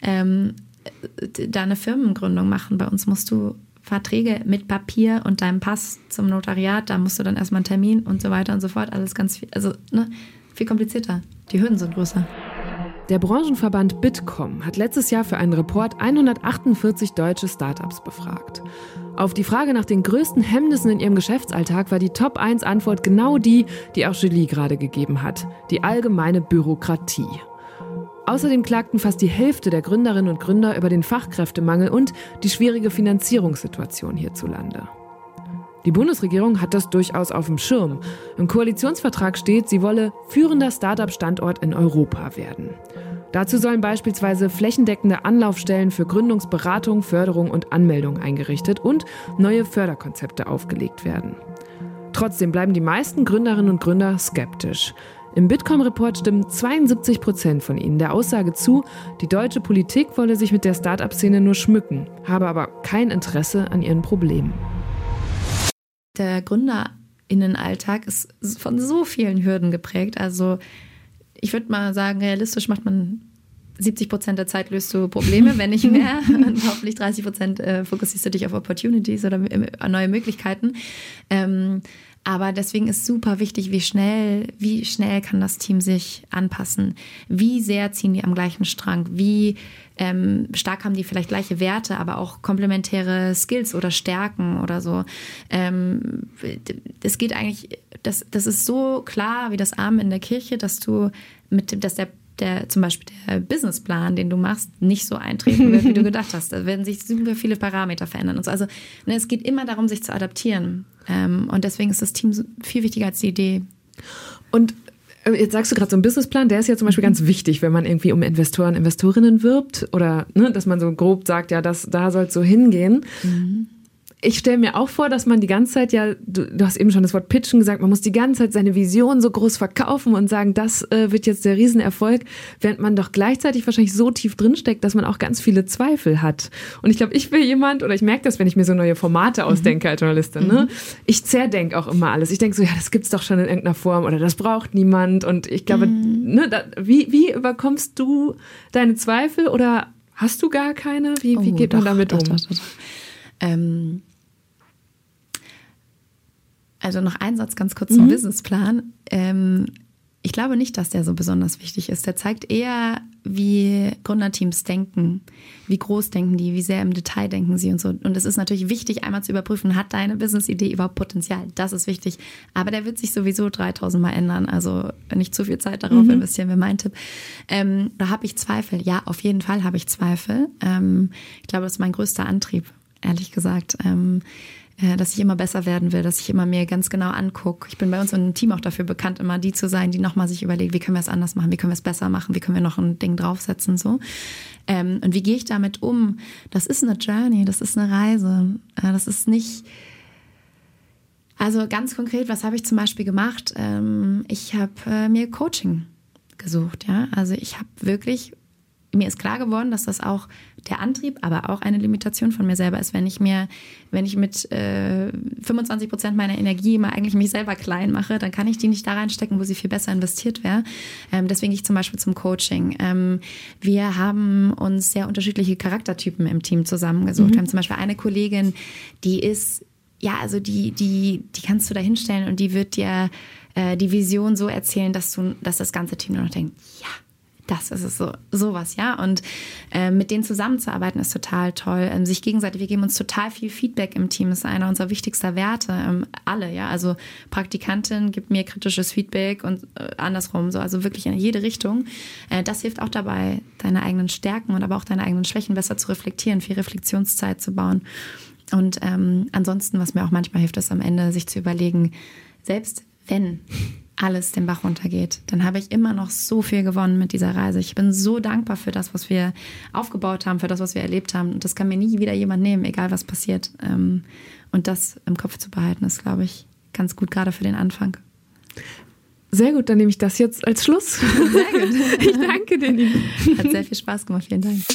da eine Firmengründung machen. Bei uns musst du Verträge mit Papier und deinem Pass zum Notariat, da musst du dann erstmal einen Termin und so weiter und so fort. Alles ganz viel, viel komplizierter. Die Hürden sind größer. Der Branchenverband Bitkom hat letztes Jahr für einen Report 148 deutsche Startups befragt. Auf die Frage nach den größten Hemmnissen in ihrem Geschäftsalltag war die Top-1-Antwort genau die auch Julie gerade gegeben hat: die allgemeine Bürokratie. Außerdem klagten fast die Hälfte der Gründerinnen und Gründer über den Fachkräftemangel und die schwierige Finanzierungssituation hierzulande. Die Bundesregierung hat das durchaus auf dem Schirm. Im Koalitionsvertrag steht, sie wolle führender Start-up-Standort in Europa werden. Dazu sollen beispielsweise flächendeckende Anlaufstellen für Gründungsberatung, Förderung und Anmeldung eingerichtet und neue Förderkonzepte aufgelegt werden. Trotzdem bleiben die meisten Gründerinnen und Gründer skeptisch. Im Bitkom-Report stimmen 72% von ihnen der Aussage zu, die deutsche Politik wolle sich mit der Start-up-Szene nur schmücken, habe aber kein Interesse an ihren Problemen. Der GründerInnenalltag ist von so vielen Hürden geprägt. Also ich würde mal sagen, realistisch macht man 70% der Zeit löst du Probleme, wenn nicht mehr. Und hoffentlich 30% fokussierst du dich auf Opportunities oder neue Möglichkeiten. Aber deswegen ist super wichtig, wie schnell kann das Team sich anpassen? Wie sehr ziehen die am gleichen Strang? Wie stark haben die vielleicht gleiche Werte, aber auch komplementäre Skills oder Stärken oder so? Das geht eigentlich, das ist so klar wie das Amen in der Kirche, dass zum Beispiel der Businessplan, den du machst, nicht so eintreten wird, wie du gedacht hast. Da werden sich super viele Parameter verändern und so. Also es geht immer darum, sich zu adaptieren. Und deswegen ist das Team viel wichtiger als die Idee. Und jetzt sagst du gerade so einen Businessplan, der ist ja zum Beispiel ganz wichtig, wenn man irgendwie um Investoren, Investorinnen wirbt oder dass man so grob sagt, ja, da soll es so hingehen. Ich stelle mir auch vor, dass man die ganze Zeit du hast eben schon das Wort Pitchen gesagt, man muss die ganze Zeit seine Vision so groß verkaufen und sagen, das wird jetzt der Riesenerfolg, während man doch gleichzeitig wahrscheinlich so tief drinsteckt, dass man auch ganz viele Zweifel hat. Und ich glaube, ich merke das, wenn ich mir so neue Formate ausdenke als Journalistin, ne? Ich zerdenke auch immer alles. Ich denke so, ja, das gibt's doch schon in irgendeiner Form oder das braucht niemand. Und ich glaube, wie überkommst du deine Zweifel oder hast du gar keine? Wie geht man damit um? Doch. Also noch ein Satz ganz kurz zum Businessplan. Ich glaube nicht, dass der so besonders wichtig ist. Der zeigt eher, wie Gründerteams denken, wie groß denken die, wie sehr im Detail denken sie und so. Und es ist natürlich wichtig, einmal zu überprüfen, hat deine Businessidee überhaupt Potenzial? Das ist wichtig. Aber der wird sich sowieso 3000 Mal ändern. Also nicht zu viel Zeit darauf investieren, wäre mein Tipp. Da habe ich Zweifel. Ja, auf jeden Fall habe ich Zweifel. Ich glaube, das ist mein größter Antrieb, ehrlich gesagt. Dass ich immer besser werden will, dass ich immer mir ganz genau angucke. Ich bin bei uns im Team auch dafür bekannt, immer die zu sein, die nochmal sich überlegen, wie können wir es anders machen, wie können wir es besser machen, wie können wir noch ein Ding draufsetzen, so. Und wie gehe ich damit um? Das ist eine Journey, das ist eine Reise. Das ist nicht, also ganz konkret, was habe ich zum Beispiel gemacht? Ich habe mir Coaching gesucht, ja. Also ich habe wirklich mir ist klar geworden, dass das auch der Antrieb, aber auch eine Limitation von mir selber ist, wenn ich mit 25% meiner Energie mal eigentlich mich selber klein mache, dann kann ich die nicht da reinstecken, wo sie viel besser investiert wäre. Deswegen gehe ich zum Beispiel zum Coaching. Wir haben uns sehr unterschiedliche Charaktertypen im Team zusammengesucht. Wir haben zum Beispiel eine Kollegin, die ist, die kannst du da hinstellen und die wird dir die Vision so erzählen, dass das ganze Team nur noch denkt, ja, das ist es, sowas, ja. Und mit denen zusammenzuarbeiten ist total toll. Sich gegenseitig, wir geben uns total viel Feedback im Team. Das ist einer unserer wichtigsten Werte. Alle, ja. Also Praktikantin gibt mir kritisches Feedback und andersrum, so, also wirklich in jede Richtung. Das hilft auch dabei, deine eigenen Stärken und aber auch deine eigenen Schwächen besser zu reflektieren, viel Reflexionszeit zu bauen. Und ansonsten, was mir auch manchmal hilft, ist am Ende sich zu überlegen, selbst wenn alles den Bach runtergeht, dann habe ich immer noch so viel gewonnen mit dieser Reise. Ich bin so dankbar für das, was wir aufgebaut haben, für das, was wir erlebt haben. Und das kann mir nie wieder jemand nehmen, egal was passiert. Und das im Kopf zu behalten, ist, glaube ich, ganz gut, gerade für den Anfang. Sehr gut, dann nehme ich das jetzt als Schluss. Sehr gut. Ich danke dir, Nina. Hat sehr viel Spaß gemacht, vielen Dank.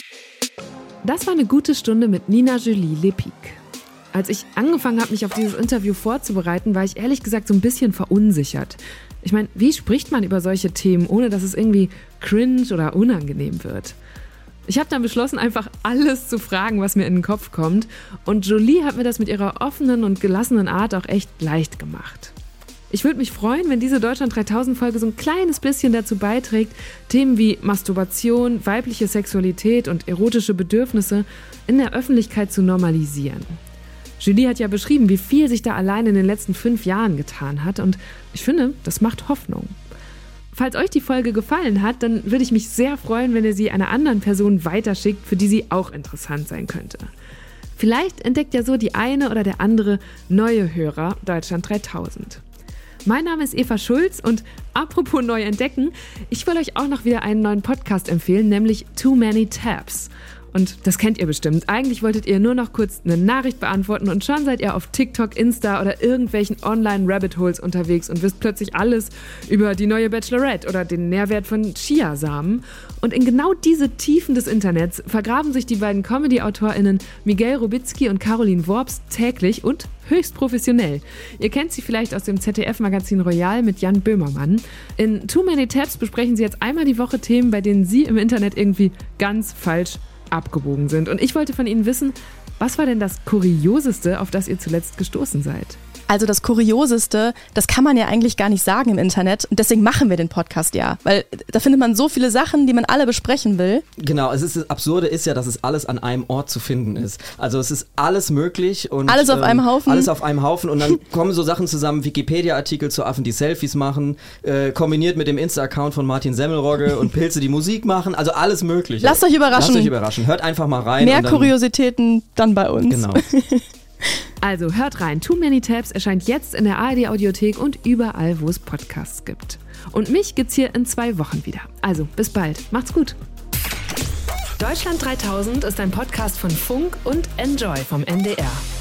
Das war eine gute Stunde mit Nina Julie Lepic. Als ich angefangen habe, mich auf dieses Interview vorzubereiten, war ich ehrlich gesagt so ein bisschen verunsichert. Ich meine, wie spricht man über solche Themen, ohne dass es irgendwie cringe oder unangenehm wird? Ich habe dann beschlossen, einfach alles zu fragen, was mir in den Kopf kommt. Und Julie hat mir das mit ihrer offenen und gelassenen Art auch echt leicht gemacht. Ich würde mich freuen, wenn diese Deutschland 3000 Folge so ein kleines bisschen dazu beiträgt, Themen wie Masturbation, weibliche Sexualität und erotische Bedürfnisse in der Öffentlichkeit zu normalisieren. Julie hat ja beschrieben, wie viel sich da allein in den letzten 5 Jahren getan hat und ich finde, das macht Hoffnung. Falls euch die Folge gefallen hat, dann würde ich mich sehr freuen, wenn ihr sie einer anderen Person weiterschickt, für die sie auch interessant sein könnte. Vielleicht entdeckt ja so die eine oder der andere neue Hörer Deutschland 3000. Mein Name ist Eva Schulz und apropos neu entdecken, ich will euch auch noch wieder einen neuen Podcast empfehlen, nämlich Too Many Tabs. Und das kennt ihr bestimmt. Eigentlich wolltet ihr nur noch kurz eine Nachricht beantworten und schon seid ihr auf TikTok, Insta oder irgendwelchen Online-Rabbit-Holes unterwegs und wisst plötzlich alles über die neue Bachelorette oder den Nährwert von Chiasamen. Und in genau diese Tiefen des Internets vergraben sich die beiden Comedy-AutorInnen Miguel Robitzky und Caroline Worps täglich und höchst professionell. Ihr kennt sie vielleicht aus dem ZDF-Magazin Royal mit Jan Böhmermann. In Too Many Tabs besprechen sie jetzt einmal die Woche Themen, bei denen sie im Internet irgendwie ganz falsch abgebogen sind. Und ich wollte von Ihnen wissen, was war denn das Kurioseste, auf das ihr zuletzt gestoßen seid? Also das Kurioseste, das kann man ja eigentlich gar nicht sagen im Internet. Und deswegen machen wir den Podcast ja. Weil da findet man so viele Sachen, die man alle besprechen will. Genau, das Absurde ist ja, dass es alles an einem Ort zu finden ist. Also es ist alles möglich. Und alles auf einem Haufen. Alles auf einem Haufen. Und dann kommen so Sachen zusammen, Wikipedia-Artikel zu Affen, die Selfies machen, kombiniert mit dem Insta-Account von Martin Semmelrogge und Pilze, die Musik machen. Also alles Mögliche. Lasst euch überraschen. Lasst euch überraschen. Hört einfach mal rein. Mehr Kuriositäten dann bei uns. Genau. Also hört rein, Too Many Tabs erscheint jetzt in der ARD-Audiothek und überall, wo es Podcasts gibt. Und mich gibt's hier in 2 Wochen wieder. Also bis bald, macht's gut. Deutschland 3000 ist ein Podcast von Funk und Enjoy vom NDR.